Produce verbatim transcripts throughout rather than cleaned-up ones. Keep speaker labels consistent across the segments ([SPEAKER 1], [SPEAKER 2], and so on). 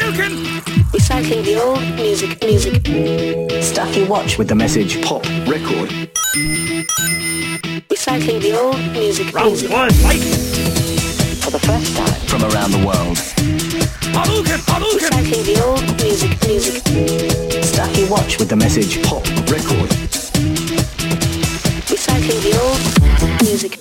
[SPEAKER 1] Recycling the old music, music. Stuff you watch
[SPEAKER 2] with the message pop record.
[SPEAKER 1] Recycling the old music,
[SPEAKER 2] Round
[SPEAKER 1] music.
[SPEAKER 2] one, fight!
[SPEAKER 1] For the first time.
[SPEAKER 2] From around the world.
[SPEAKER 1] Recycling the old music, music. Stuff you watch
[SPEAKER 2] with the message pop record.
[SPEAKER 1] Recycling the old music.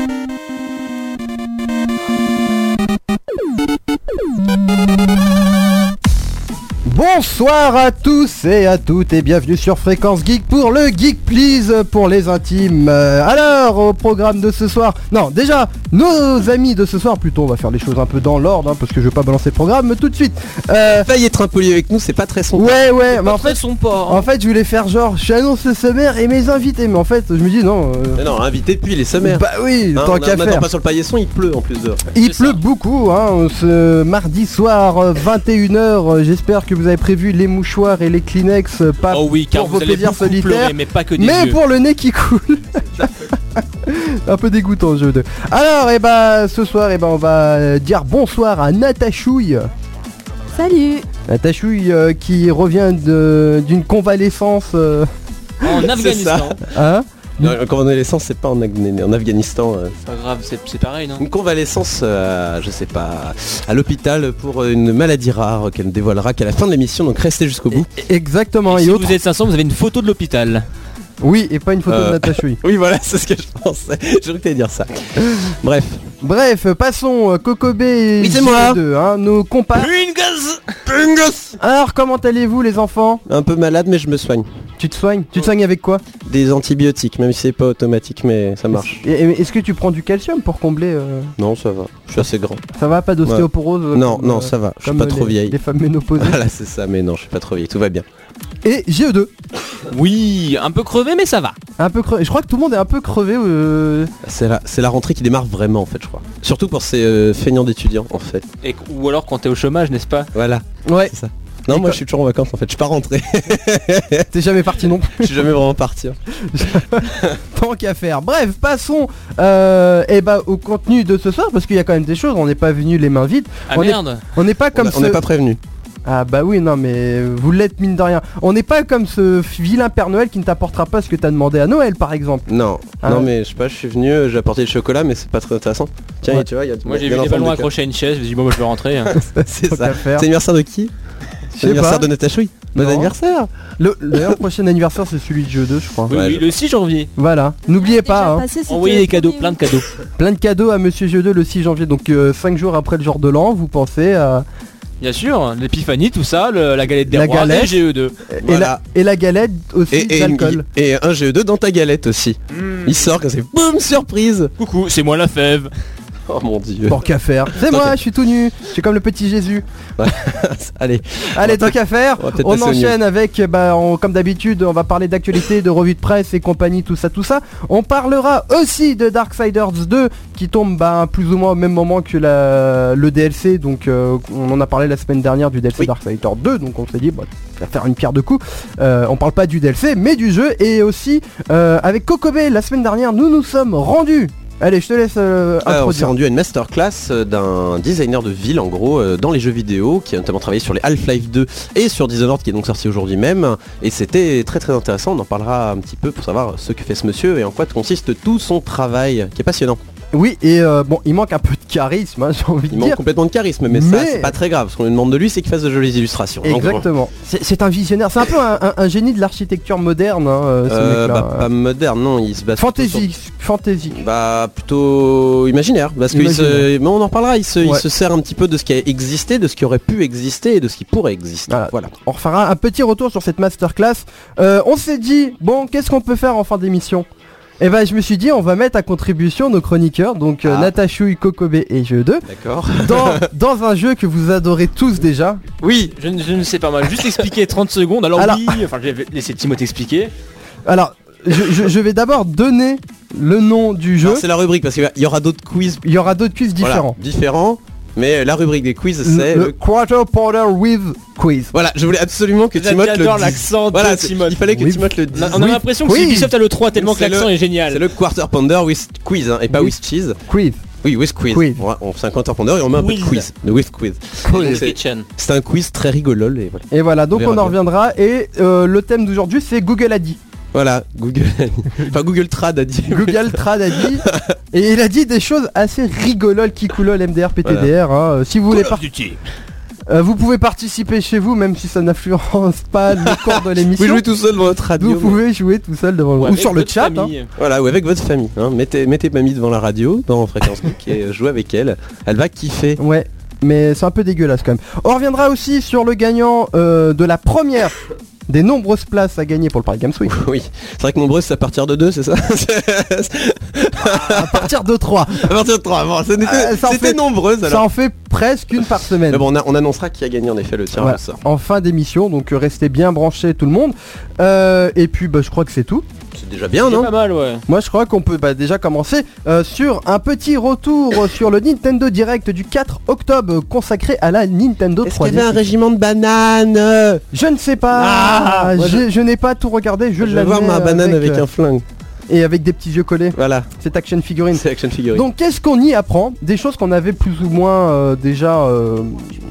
[SPEAKER 3] Bonsoir à tous et à toutes et bienvenue sur Fréquence Geek pour le Geek Please pour les intimes. Euh, alors au programme de ce soir, non déjà nos amis de ce soir, plutôt on va faire les choses un peu dans l'ordre hein, parce que je vais pas balancer le programme tout de suite.
[SPEAKER 4] Euh, Faille être impoli avec nous, c'est pas très son.
[SPEAKER 3] Ouais ouais, mais en fait,
[SPEAKER 5] son port, hein.
[SPEAKER 3] en fait je voulais faire genre je annonce le sommaire et mes invités, mais en fait je me dis non. Euh...
[SPEAKER 4] Mais non, invité depuis les sommaires.
[SPEAKER 3] Bah oui,
[SPEAKER 4] hein,
[SPEAKER 3] tant qu'à
[SPEAKER 4] on a,
[SPEAKER 3] faire.
[SPEAKER 4] Pas sur le paillasson, il pleut en plus de.
[SPEAKER 3] Il pleut ça. beaucoup hein, ce mardi soir vingt et une heures. J'espère que vous avez prévu les mouchoirs et les Kleenex, pas
[SPEAKER 5] oh oui, car
[SPEAKER 3] pour
[SPEAKER 5] vous
[SPEAKER 3] vos
[SPEAKER 5] allez
[SPEAKER 3] plaisirs solitaires,
[SPEAKER 5] pleurer, mais pas que des
[SPEAKER 3] mais
[SPEAKER 5] yeux.
[SPEAKER 3] pour le nez qui coule. Un peu dégoûtant jeu de. Alors et bah ce soir et bah on va dire bonsoir à Natachouille.
[SPEAKER 6] Salut.
[SPEAKER 3] Natachouille euh, qui revient de, d'une convalescence euh...
[SPEAKER 5] en Afghanistan.
[SPEAKER 3] Hein?
[SPEAKER 4] Non, une convalescence c'est pas en, en Afghanistan. Euh.
[SPEAKER 5] C'est pas grave, c'est, c'est pareil non.
[SPEAKER 4] Une convalescence, euh, je sais pas, à l'hôpital pour une maladie rare qu'elle ne dévoilera qu'à la fin de l'émission, donc restez jusqu'au bout.
[SPEAKER 3] Exactement.
[SPEAKER 5] Et
[SPEAKER 3] et
[SPEAKER 5] si
[SPEAKER 3] autre...
[SPEAKER 5] vous êtes cinq cents, vous avez une photo de l'hôpital.
[SPEAKER 3] Oui, et pas une photo
[SPEAKER 4] euh...
[SPEAKER 3] de Natachouille.
[SPEAKER 4] Oui voilà, c'est ce que je pensais. J'ai cru que t'allais dire ça. Bref.
[SPEAKER 3] Bref, passons euh, Kokobé et
[SPEAKER 4] oui, c'est moi.
[SPEAKER 3] deux, hein, nos compas.
[SPEAKER 4] Pringus Pringus.
[SPEAKER 3] Alors comment allez-vous les enfants?
[SPEAKER 4] Un peu malade mais je me soigne.
[SPEAKER 3] Tu te soignes? Tu te soignes avec quoi?
[SPEAKER 4] Des antibiotiques, même si c'est pas automatique, mais ça marche.
[SPEAKER 3] Et, et, est-ce que tu prends du calcium pour combler euh...
[SPEAKER 4] Non, ça va. Je suis assez grand.
[SPEAKER 3] Ça va, pas d'ostéoporose?
[SPEAKER 4] Ouais. Non,
[SPEAKER 3] comme,
[SPEAKER 4] non,
[SPEAKER 3] euh,
[SPEAKER 4] ça va. Je suis
[SPEAKER 3] comme
[SPEAKER 4] pas
[SPEAKER 3] les,
[SPEAKER 4] trop vieille.
[SPEAKER 3] Les femmes ménopausées.
[SPEAKER 4] Voilà, c'est ça. Mais non, je suis pas trop vieille. Tout va bien.
[SPEAKER 3] Et G E deux.
[SPEAKER 5] Oui, un peu crevé, mais ça va.
[SPEAKER 3] Un peu crevé. Je crois que tout le monde est un peu crevé. Euh...
[SPEAKER 4] C'est la, c'est la rentrée qui démarre vraiment, en fait, je crois. Surtout pour ces euh, feignants d'étudiants, en fait.
[SPEAKER 5] Et, ou alors quand t'es au chômage, n'est-ce pas?
[SPEAKER 4] Voilà.
[SPEAKER 3] Ouais.
[SPEAKER 4] C'est ça. Non, et moi quoi je suis toujours en vacances en fait, je suis pas rentré.
[SPEAKER 3] T'es jamais parti non plus.
[SPEAKER 4] Je suis jamais vraiment parti.
[SPEAKER 3] Tant qu'à faire. Bref, passons euh, et bah, au contenu de ce soir, parce qu'il y a quand même des choses, on n'est pas venu les mains vides.
[SPEAKER 5] Ah
[SPEAKER 3] on
[SPEAKER 5] merde
[SPEAKER 3] est, On n'est pas comme
[SPEAKER 4] On n'est ce... pas prévenu.
[SPEAKER 3] Ah bah oui, non mais vous l'êtes mine de rien. On n'est pas comme ce vilain Père Noël qui ne t'apportera pas ce que t'as demandé à Noël par exemple.
[SPEAKER 4] Non,
[SPEAKER 3] ah,
[SPEAKER 4] non
[SPEAKER 3] ouais.
[SPEAKER 4] mais je sais pas, je suis venu, j'ai apporté le chocolat mais c'est pas très intéressant. Tiens,
[SPEAKER 3] ouais.
[SPEAKER 4] tu vois, il y a
[SPEAKER 5] moi j'ai vu des ballons accrochés à une chaise, je me suis dit bon moi je vais rentrer. Hein.
[SPEAKER 4] C'est ça. C'est l'anniversaire de qui? C'est l'anniversaire de Natachouille. Bon anniversaire.
[SPEAKER 3] Le, D'ailleurs le prochain anniversaire c'est celui de G E deux je crois.
[SPEAKER 5] Oui,
[SPEAKER 4] ouais,
[SPEAKER 5] oui
[SPEAKER 4] je...
[SPEAKER 5] le six janvier.
[SPEAKER 3] Voilà, n'oubliez pas hein.
[SPEAKER 5] Envoyez des cadeaux, plein de cadeaux.
[SPEAKER 3] Plein de cadeaux à Monsieur G E deux le six janvier, donc euh, cinq jours après le jour de l'an, vous pensez à...
[SPEAKER 5] Bien sûr, l'épiphanie, tout ça, le, la galette des
[SPEAKER 3] la
[SPEAKER 5] rois,
[SPEAKER 3] galette,
[SPEAKER 5] et G E deux.
[SPEAKER 3] Et,
[SPEAKER 4] voilà.
[SPEAKER 3] la, et la galette aussi
[SPEAKER 4] et,
[SPEAKER 3] d'alcool.
[SPEAKER 4] Et, et un G E deux dans ta galette aussi. Mmh. Il sort quand c'est boum, surprise.
[SPEAKER 5] Coucou, c'est moi la fève.
[SPEAKER 4] Oh mon dieu.
[SPEAKER 3] Tant qu'à faire. C'est moi, je suis tout nu. Je suis comme le petit Jésus.
[SPEAKER 4] Allez.
[SPEAKER 3] Allez, tant qu'à faire. On, on enchaîne avec, bah, on, comme d'habitude, on va parler d'actualité, de revues de presse et compagnie, tout ça, tout ça. On parlera aussi de Darksiders deux qui tombe bah, plus ou moins au même moment que la, le D L C. Donc, euh, on en a parlé la semaine dernière du D L C oui. Darksiders deux. Donc, on s'est dit, bah, on va faire une pierre de coups. Euh, on parle pas du D L C, mais du jeu. Et aussi, euh, avec Kokobé, la semaine dernière, nous nous sommes rendus. Allez, je te laisse euh,
[SPEAKER 4] euh, on s'est rendu à une masterclass d'un designer de ville en gros euh, dans les jeux vidéo qui a notamment travaillé sur les Half-Life deux et sur Dishonored qui est donc sorti aujourd'hui même et c'était très très intéressant, on en parlera un petit peu pour savoir ce que fait ce monsieur et en quoi consiste tout son travail qui est passionnant.
[SPEAKER 3] Oui et euh, bon il manque un peu de charisme hein, j'ai envie de
[SPEAKER 4] il
[SPEAKER 3] dire.
[SPEAKER 4] Il manque complètement de charisme mais, mais... ça c'est pas très grave, ce qu'on lui demande de lui c'est qu'il fasse de jolies illustrations.
[SPEAKER 3] Exactement, c'est, c'est un visionnaire, c'est un peu un, un, un génie de l'architecture moderne hein, ce
[SPEAKER 4] euh,
[SPEAKER 3] mec-là.
[SPEAKER 4] Bah, pas moderne non, il se base
[SPEAKER 3] fantasy,
[SPEAKER 4] sur...
[SPEAKER 3] fantasy.
[SPEAKER 4] Bah plutôt imaginaire parce que se... mais on en parlera, il se, ouais. il se sert un petit peu de ce qui a existé, de ce qui aurait pu exister et de ce qui pourrait exister. Voilà. voilà.
[SPEAKER 3] On refera un petit retour sur cette masterclass. Euh, on s'est dit bon qu'est-ce qu'on peut faire en fin d'émission? Et bah je me suis dit on va mettre à contribution nos chroniqueurs, donc euh, ah. Natachouille, Kokobé et G E deux.
[SPEAKER 4] D'accord.
[SPEAKER 3] Dans, dans un jeu que vous adorez tous déjà.
[SPEAKER 5] Oui, je, je ne sais pas mal. Juste expliquer trente secondes. Alors, alors oui, enfin je vais laisser Timothée expliquer.
[SPEAKER 3] Alors, je, je, je vais d'abord donner le nom du jeu.
[SPEAKER 4] Alors, c'est la rubrique parce qu'il y aura d'autres quiz.
[SPEAKER 3] Il y aura d'autres quiz différents.
[SPEAKER 4] Voilà, différents. Mais la rubrique des quiz, c'est
[SPEAKER 3] le, le Quarter Pounder with Quiz.
[SPEAKER 4] Voilà, je voulais absolument que Timothée le dise.
[SPEAKER 5] L'accent
[SPEAKER 4] voilà,
[SPEAKER 5] de Timothée.
[SPEAKER 4] Il fallait que Timothée le dise.
[SPEAKER 5] On a oui. l'impression que c'est Ubisoft à l'E trois tellement c'est que l'accent
[SPEAKER 4] le,
[SPEAKER 5] est génial.
[SPEAKER 4] C'est le Quarter Pounder with Quiz hein, et pas
[SPEAKER 3] oui.
[SPEAKER 4] with Cheese.
[SPEAKER 3] Quiz.
[SPEAKER 4] Oui, with quiz.
[SPEAKER 3] Quiz.
[SPEAKER 4] On, va- on fait un compteur Pandore et on met un peu de
[SPEAKER 5] Quiz.
[SPEAKER 4] quiz. Le with quiz.
[SPEAKER 5] Hell's
[SPEAKER 4] Donc, c'est-
[SPEAKER 5] Kitchen.
[SPEAKER 4] C'est un quiz très rigolo et voilà.
[SPEAKER 3] Et voilà, donc
[SPEAKER 4] On verra
[SPEAKER 3] on en
[SPEAKER 4] bien.
[SPEAKER 3] reviendra. Et euh, le thème d'aujourd'hui, c'est Google a dit.
[SPEAKER 4] Voilà, Google a dit. Enfin, Google Trad a dit.
[SPEAKER 3] Google Trad a dit. Et il a dit des choses assez rigolol, qui coulol, M D R, P T D R. Hein. Si vous voulez
[SPEAKER 5] Call
[SPEAKER 3] par-
[SPEAKER 5] of Duty.
[SPEAKER 3] euh, vous pouvez participer chez vous, même si ça n'influence pas le cours de
[SPEAKER 4] Vous
[SPEAKER 3] l'émission.
[SPEAKER 4] jouez tout seul devant votre radio.
[SPEAKER 3] Vous pouvez jouer tout seul devant
[SPEAKER 5] Ou
[SPEAKER 3] ou
[SPEAKER 5] avec
[SPEAKER 3] sur le
[SPEAKER 5] votre
[SPEAKER 3] chat. Hein.
[SPEAKER 5] famille.
[SPEAKER 4] Voilà, ou avec votre famille. Hein. Mettez, mettez mamie devant la radio, dans Fréquence Geek et jouez avec elle. Elle va kiffer.
[SPEAKER 3] Ouais, mais c'est un peu dégueulasse quand même. On reviendra aussi sur le gagnant euh, de la première des nombreuses places à gagner pour le Paris Games Week.
[SPEAKER 4] Oui, c'est vrai que nombreux c'est à partir de deux, c'est ça?
[SPEAKER 3] À partir de trois.
[SPEAKER 4] À partir de trois, bon, c'était
[SPEAKER 3] Ah, ça en
[SPEAKER 4] c'était
[SPEAKER 3] fait-
[SPEAKER 4] nombreuses
[SPEAKER 3] Ça
[SPEAKER 4] alors.
[SPEAKER 3] en fait presque une par semaine.
[SPEAKER 4] Mais bon, on, a- on annoncera qui a gagné en effet le tirage
[SPEAKER 3] Voilà,
[SPEAKER 4] au sort.
[SPEAKER 3] en fin d'émission, donc euh, restez bien branchés tout le monde. Euh, et puis bah, je crois que c'est tout.
[SPEAKER 4] C'est déjà bien,
[SPEAKER 5] C'est
[SPEAKER 4] non?
[SPEAKER 5] pas mal, ouais.
[SPEAKER 3] Moi je crois qu'on peut bah, déjà commencer euh, sur un petit retour sur le Nintendo Direct du quatre octobre consacré à la Nintendo
[SPEAKER 4] Est-ce
[SPEAKER 3] trois
[SPEAKER 4] qu'il
[SPEAKER 3] D.
[SPEAKER 4] y avait un régiment de bananes?
[SPEAKER 3] Je ne sais pas,
[SPEAKER 4] Ah, moi,
[SPEAKER 3] je, je n'ai pas tout regardé, je
[SPEAKER 4] Je vais voir
[SPEAKER 3] l'admets,
[SPEAKER 4] ma banane avec,
[SPEAKER 3] euh,
[SPEAKER 4] un flingue.
[SPEAKER 3] et avec des petits yeux collés.
[SPEAKER 4] Voilà,
[SPEAKER 3] C'est action figurine.
[SPEAKER 4] c'est action figurine.
[SPEAKER 3] Donc qu'est-ce qu'on y apprend? Des choses qu'on avait plus ou moins euh, déjà euh,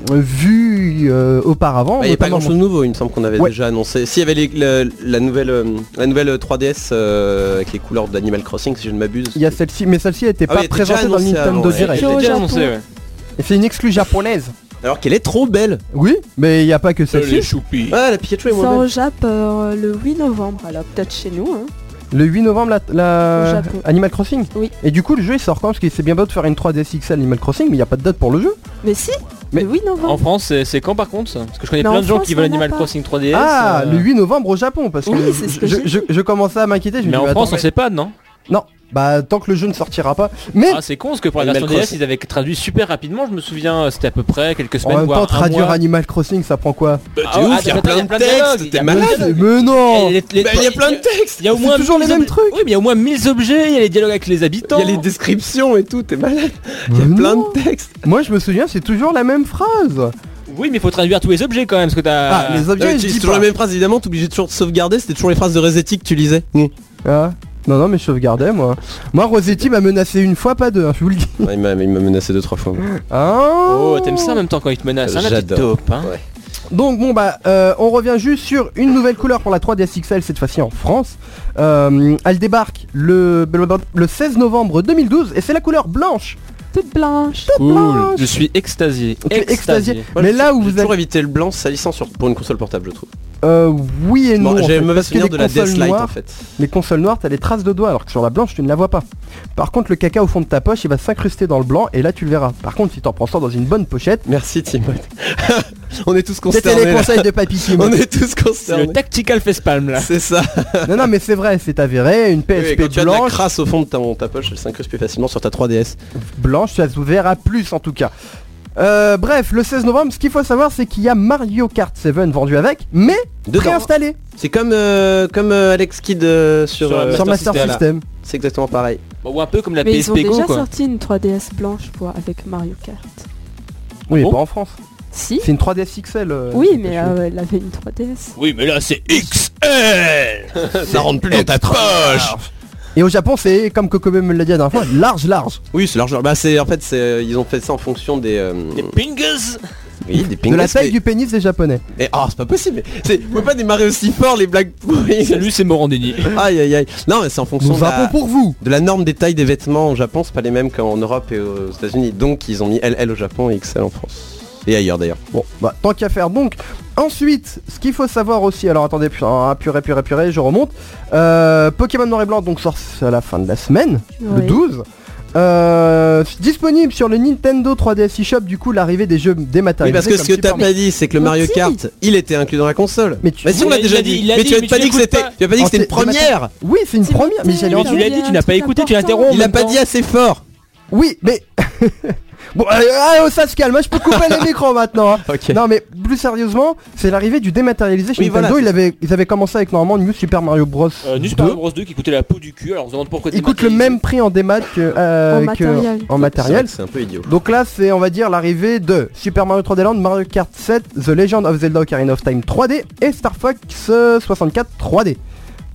[SPEAKER 3] vues euh, auparavant.
[SPEAKER 4] Bah, il n'y a pas
[SPEAKER 3] notamment-
[SPEAKER 4] grand chose de nouveau, il me semble qu'on avait
[SPEAKER 3] Ouais.
[SPEAKER 4] déjà annoncé. S'il y avait les- le- la, nouvelle, euh, la nouvelle trois D S euh, avec les couleurs d'Animal Crossing, si je ne m'abuse.
[SPEAKER 3] Il y a celle-ci, mais celle-ci n'était
[SPEAKER 4] Ah
[SPEAKER 3] pas
[SPEAKER 4] oui, elle était déjà
[SPEAKER 3] présentée dans le
[SPEAKER 4] annoncée
[SPEAKER 3] Nintendo
[SPEAKER 4] avant, ouais.
[SPEAKER 3] Direct.
[SPEAKER 5] Je l'ai
[SPEAKER 1] au
[SPEAKER 5] déjà
[SPEAKER 1] Japon.
[SPEAKER 5] annoncé, ouais.
[SPEAKER 3] Et c'est une exclue japonaise.
[SPEAKER 4] Alors qu'elle est trop belle.
[SPEAKER 3] Oui, mais il n'y a pas que
[SPEAKER 5] Les
[SPEAKER 3] celle-ci.
[SPEAKER 5] choupis.
[SPEAKER 4] Ah, la Pikachu est
[SPEAKER 1] Ça
[SPEAKER 4] moins
[SPEAKER 1] au
[SPEAKER 4] belle.
[SPEAKER 1] Jap euh, le huit novembre, alors peut-être chez nous. Hein.
[SPEAKER 3] Le huit novembre, la, la-
[SPEAKER 1] Au Japon.
[SPEAKER 3] Animal Crossing.
[SPEAKER 1] Oui.
[SPEAKER 3] Et du coup, le jeu il sort quand? Parce que c'est bien beau de faire une trois D S X L Animal Crossing, mais il n'y a pas de date pour le jeu.
[SPEAKER 1] Mais si,
[SPEAKER 3] Mais-
[SPEAKER 1] le huit novembre.
[SPEAKER 5] En France, c'est c'est quand par contre ça? Parce que je connais
[SPEAKER 1] Mais
[SPEAKER 5] plein
[SPEAKER 1] en
[SPEAKER 5] de gens
[SPEAKER 1] France,
[SPEAKER 5] qui veulent
[SPEAKER 1] on en a
[SPEAKER 5] Animal
[SPEAKER 1] pas.
[SPEAKER 5] Crossing trois D S.
[SPEAKER 3] Ah,
[SPEAKER 5] euh,
[SPEAKER 3] le huit novembre au Japon, parce que
[SPEAKER 1] Oui, c'est ce que
[SPEAKER 3] je,
[SPEAKER 1] j'ai
[SPEAKER 3] je,
[SPEAKER 1] dit.
[SPEAKER 3] je commençais à m'inquiéter. Je me
[SPEAKER 5] Mais
[SPEAKER 3] dis,
[SPEAKER 5] en
[SPEAKER 3] attends,
[SPEAKER 5] France, on sait pas, non?
[SPEAKER 3] non, bah tant que le jeu ne sortira pas. Mais
[SPEAKER 5] Ah, c'est con parce que pour la
[SPEAKER 4] Animal
[SPEAKER 5] version D S,
[SPEAKER 4] Crossing.
[SPEAKER 5] ils avaient traduit super rapidement. Je me souviens, euh, c'était à peu près quelques
[SPEAKER 3] en
[SPEAKER 5] semaines
[SPEAKER 3] même
[SPEAKER 5] voire
[SPEAKER 3] temps,
[SPEAKER 5] un
[SPEAKER 3] traduire
[SPEAKER 5] mois.
[SPEAKER 3] Animal Crossing, ça prend quoi?
[SPEAKER 4] Bah,
[SPEAKER 5] Ah
[SPEAKER 4] t'es
[SPEAKER 5] ouais,
[SPEAKER 4] ouf,
[SPEAKER 5] ah,
[SPEAKER 4] il y a
[SPEAKER 5] t'as-
[SPEAKER 4] plein
[SPEAKER 5] t'as
[SPEAKER 4] de
[SPEAKER 5] plein de dialogues,
[SPEAKER 4] textes,
[SPEAKER 5] il y
[SPEAKER 4] t'es
[SPEAKER 5] a
[SPEAKER 4] malade.
[SPEAKER 5] plein de-
[SPEAKER 3] Mais non.
[SPEAKER 5] Et les- les-
[SPEAKER 4] Bah, il y a plein de textes.
[SPEAKER 5] Il y a au
[SPEAKER 3] C'est
[SPEAKER 5] moins
[SPEAKER 3] toujours les
[SPEAKER 5] mille
[SPEAKER 3] mêmes
[SPEAKER 5] ob-
[SPEAKER 3] trucs.
[SPEAKER 5] Oui, mais il y a au moins mille objets, il y a les dialogues avec les habitants.
[SPEAKER 4] Il y a les descriptions et tout, t'es malade. Il y a
[SPEAKER 3] Mais
[SPEAKER 4] plein
[SPEAKER 3] non.
[SPEAKER 4] de textes.
[SPEAKER 3] Moi je me souviens, c'est toujours la même phrase.
[SPEAKER 5] Oui, mais il faut traduire tous les objets quand même parce que t'as.
[SPEAKER 3] Ah, les objets, je
[SPEAKER 4] c'est
[SPEAKER 3] dis
[SPEAKER 4] toujours
[SPEAKER 3] pas.
[SPEAKER 4] la même phrase, évidemment, t'es obligé de toujours de sauvegarder, c'était toujours les phrases de Resetti que tu lisais. Mmh.
[SPEAKER 3] Ah. Non, non, mais je sauvegardais moi. Moi, Rosetti m'a menacé une fois, pas deux, hein, je vous le dis.
[SPEAKER 4] Ouais, il m'a il m'a menacé deux trois fois.
[SPEAKER 3] Ah.
[SPEAKER 5] Oh, t'aimes ça en même temps quand ils te menacent, hein, la petite
[SPEAKER 4] J'adore.
[SPEAKER 5] taupe, hein.
[SPEAKER 4] Ouais.
[SPEAKER 3] Donc bon bah euh, on revient juste sur une nouvelle couleur pour la trois D S X L, cette fois-ci en France. Euh, elle débarque le, le seize novembre deux mille douze et c'est la couleur blanche.
[SPEAKER 1] Toute blanche.
[SPEAKER 5] Cool.
[SPEAKER 3] blanche.
[SPEAKER 5] Je suis extasié.
[SPEAKER 3] Ok, extasié.
[SPEAKER 4] Moi,
[SPEAKER 3] Mais
[SPEAKER 4] je-
[SPEAKER 3] là où
[SPEAKER 4] j'ai
[SPEAKER 3] vous
[SPEAKER 4] toujours
[SPEAKER 3] avez...
[SPEAKER 4] évité le blanc salissant sur, pour une console portable, je trouve.
[SPEAKER 3] Euh, oui et non.
[SPEAKER 4] Bon,
[SPEAKER 3] en
[SPEAKER 4] j'ai
[SPEAKER 3] fait,
[SPEAKER 4] un mauvais
[SPEAKER 3] parce que
[SPEAKER 4] souvenir
[SPEAKER 3] les
[SPEAKER 4] de la
[SPEAKER 3] consoles
[SPEAKER 4] Death Light
[SPEAKER 3] noires-
[SPEAKER 4] en fait.
[SPEAKER 3] Les consoles noires, t'as les traces de doigts alors que sur la blanche tu ne la vois pas. Par contre le caca au fond de ta poche il va s'incruster dans le blanc et là tu le verras. Par contre si t'en prends ça dans une bonne pochette,
[SPEAKER 4] Merci Timothée. On est tous
[SPEAKER 3] c'était
[SPEAKER 4] consternés.
[SPEAKER 3] les
[SPEAKER 4] là.
[SPEAKER 3] conseils de Papy Tim.
[SPEAKER 4] On est tous
[SPEAKER 5] C'est
[SPEAKER 4] concernés.
[SPEAKER 5] le tactical facepalm là.
[SPEAKER 4] C'est ça.
[SPEAKER 3] Non non mais c'est vrai, c'est avéré, une P S
[SPEAKER 4] Oui,
[SPEAKER 3] P
[SPEAKER 4] quand tu as de la
[SPEAKER 3] blanche,
[SPEAKER 4] crasse au fond de ta, ta poche, elle s'incruste plus facilement sur ta trois D S.
[SPEAKER 3] blanche, ça se verra plus en tout cas. Euh, bref, le seize novembre, ce qu'il faut savoir c'est qu'il y a Mario Kart sept vendu avec, mais
[SPEAKER 4] Dedans.
[SPEAKER 3] préinstallé
[SPEAKER 4] C'est comme, euh, comme euh, Alex Kidd euh, sur,
[SPEAKER 5] Sur la
[SPEAKER 4] euh,
[SPEAKER 3] sur Master
[SPEAKER 5] System.
[SPEAKER 3] System.
[SPEAKER 4] C'est exactement pareil.
[SPEAKER 5] Bon, ou un peu comme la
[SPEAKER 1] Mais
[SPEAKER 5] P S
[SPEAKER 1] ils ont
[SPEAKER 5] P Go
[SPEAKER 1] déjà
[SPEAKER 5] quoi.
[SPEAKER 1] sorti une trois D S blanche pour, avec Mario Kart.
[SPEAKER 3] Oui,
[SPEAKER 5] bon
[SPEAKER 3] pas en France.
[SPEAKER 1] Si.
[SPEAKER 3] C'est une trois D S X L. euh,
[SPEAKER 1] Oui,
[SPEAKER 3] Pikachu.
[SPEAKER 1] mais euh, elle avait une trois D S.
[SPEAKER 5] Oui, mais là c'est X L.
[SPEAKER 4] Ça rentre plus dans ta poche.
[SPEAKER 3] Et au Japon, c'est comme Kokobe me l'a dit la dernière fois, large, large.
[SPEAKER 4] Oui, c'est large. Bah, c'est en fait, c'est ils ont fait ça en fonction des. euh,
[SPEAKER 5] Des pingers.
[SPEAKER 4] Oui, des
[SPEAKER 3] De
[SPEAKER 4] pingles.
[SPEAKER 3] la taille
[SPEAKER 4] mais-
[SPEAKER 3] du pénis des Japonais.
[SPEAKER 4] mais- oh, c'est pas possible. mais C'est, vous pouvez pas démarrer aussi fort les blagues pourries.
[SPEAKER 5] Salut, c'est Morandini.
[SPEAKER 4] Aïe aïe aïe. Non, mais c'est en fonction
[SPEAKER 3] Nous
[SPEAKER 4] de la,
[SPEAKER 3] avons pour vous.
[SPEAKER 4] de la norme des tailles des vêtements au Japon. C'est pas les mêmes qu'en Europe et aux États-Unis. Donc, ils ont mis L L au Japon et X L en France. Et ailleurs d'ailleurs.
[SPEAKER 3] Bon, bah tant qu'à faire. Donc, ensuite, ce qu'il faut savoir aussi, alors attendez, putain, purée, purée, purée, je remonte. Euh, Pokémon Noir et Blanc donc sort à la fin de la semaine, le
[SPEAKER 1] Oui.
[SPEAKER 3] douze. Euh, disponible sur le Nintendo trois D S eShop, du coup l'arrivée des jeux
[SPEAKER 4] Oui,
[SPEAKER 3] dématérialisés.
[SPEAKER 4] parce que ce
[SPEAKER 3] comme
[SPEAKER 4] que t'as
[SPEAKER 3] Super
[SPEAKER 4] pas dit, c'est que le Mario
[SPEAKER 1] Si.
[SPEAKER 4] Kart, il était inclus dans la console.
[SPEAKER 3] Mais tu-
[SPEAKER 4] Bah si, on
[SPEAKER 5] Oui,
[SPEAKER 4] l'a
[SPEAKER 5] il
[SPEAKER 4] déjà
[SPEAKER 5] l'a
[SPEAKER 4] dit.
[SPEAKER 5] dit, il l'a
[SPEAKER 4] Mais
[SPEAKER 5] dit,
[SPEAKER 4] tu as
[SPEAKER 5] mais
[SPEAKER 4] pas
[SPEAKER 5] tu
[SPEAKER 4] dit que
[SPEAKER 5] l'écoutes
[SPEAKER 4] c'était,
[SPEAKER 5] pas.
[SPEAKER 4] tu as pas dit que c'était une
[SPEAKER 3] En té-
[SPEAKER 4] première.
[SPEAKER 3] Oui, c'est une
[SPEAKER 1] C'est
[SPEAKER 3] première, mais
[SPEAKER 1] écouté,
[SPEAKER 3] j'allais
[SPEAKER 1] mais
[SPEAKER 3] en
[SPEAKER 5] tu l'as dit, tu n'as pas écouté, tu l'interromps.
[SPEAKER 4] Il a pas dit assez fort.
[SPEAKER 3] Oui, mais bon, euh, ah, ça se calme, je peux couper les micros maintenant. hein.
[SPEAKER 4] Ok.
[SPEAKER 3] Non mais plus sérieusement, c'est l'arrivée du dématérialisé chez
[SPEAKER 4] Oui,
[SPEAKER 3] Nintendo.
[SPEAKER 4] voilà,
[SPEAKER 3] il
[SPEAKER 4] c'est
[SPEAKER 3] avait, ils avaient commencé avec normalement New Super Mario Bros.
[SPEAKER 5] Euh, New Super Mario Bros deux qui coûtait la peau du cul. Alors on se demande pourquoi.
[SPEAKER 3] Il coûte le même prix en démat que, euh,
[SPEAKER 1] En
[SPEAKER 3] que-
[SPEAKER 1] matériel.
[SPEAKER 3] en matériel.
[SPEAKER 4] C'est un peu idiot.
[SPEAKER 3] Donc là c'est on va dire l'arrivée de Super Mario trois D Land, Mario Kart sept, The Legend of Zelda Ocarina of Time trois D et Star Fox euh, soixante-quatre trois D.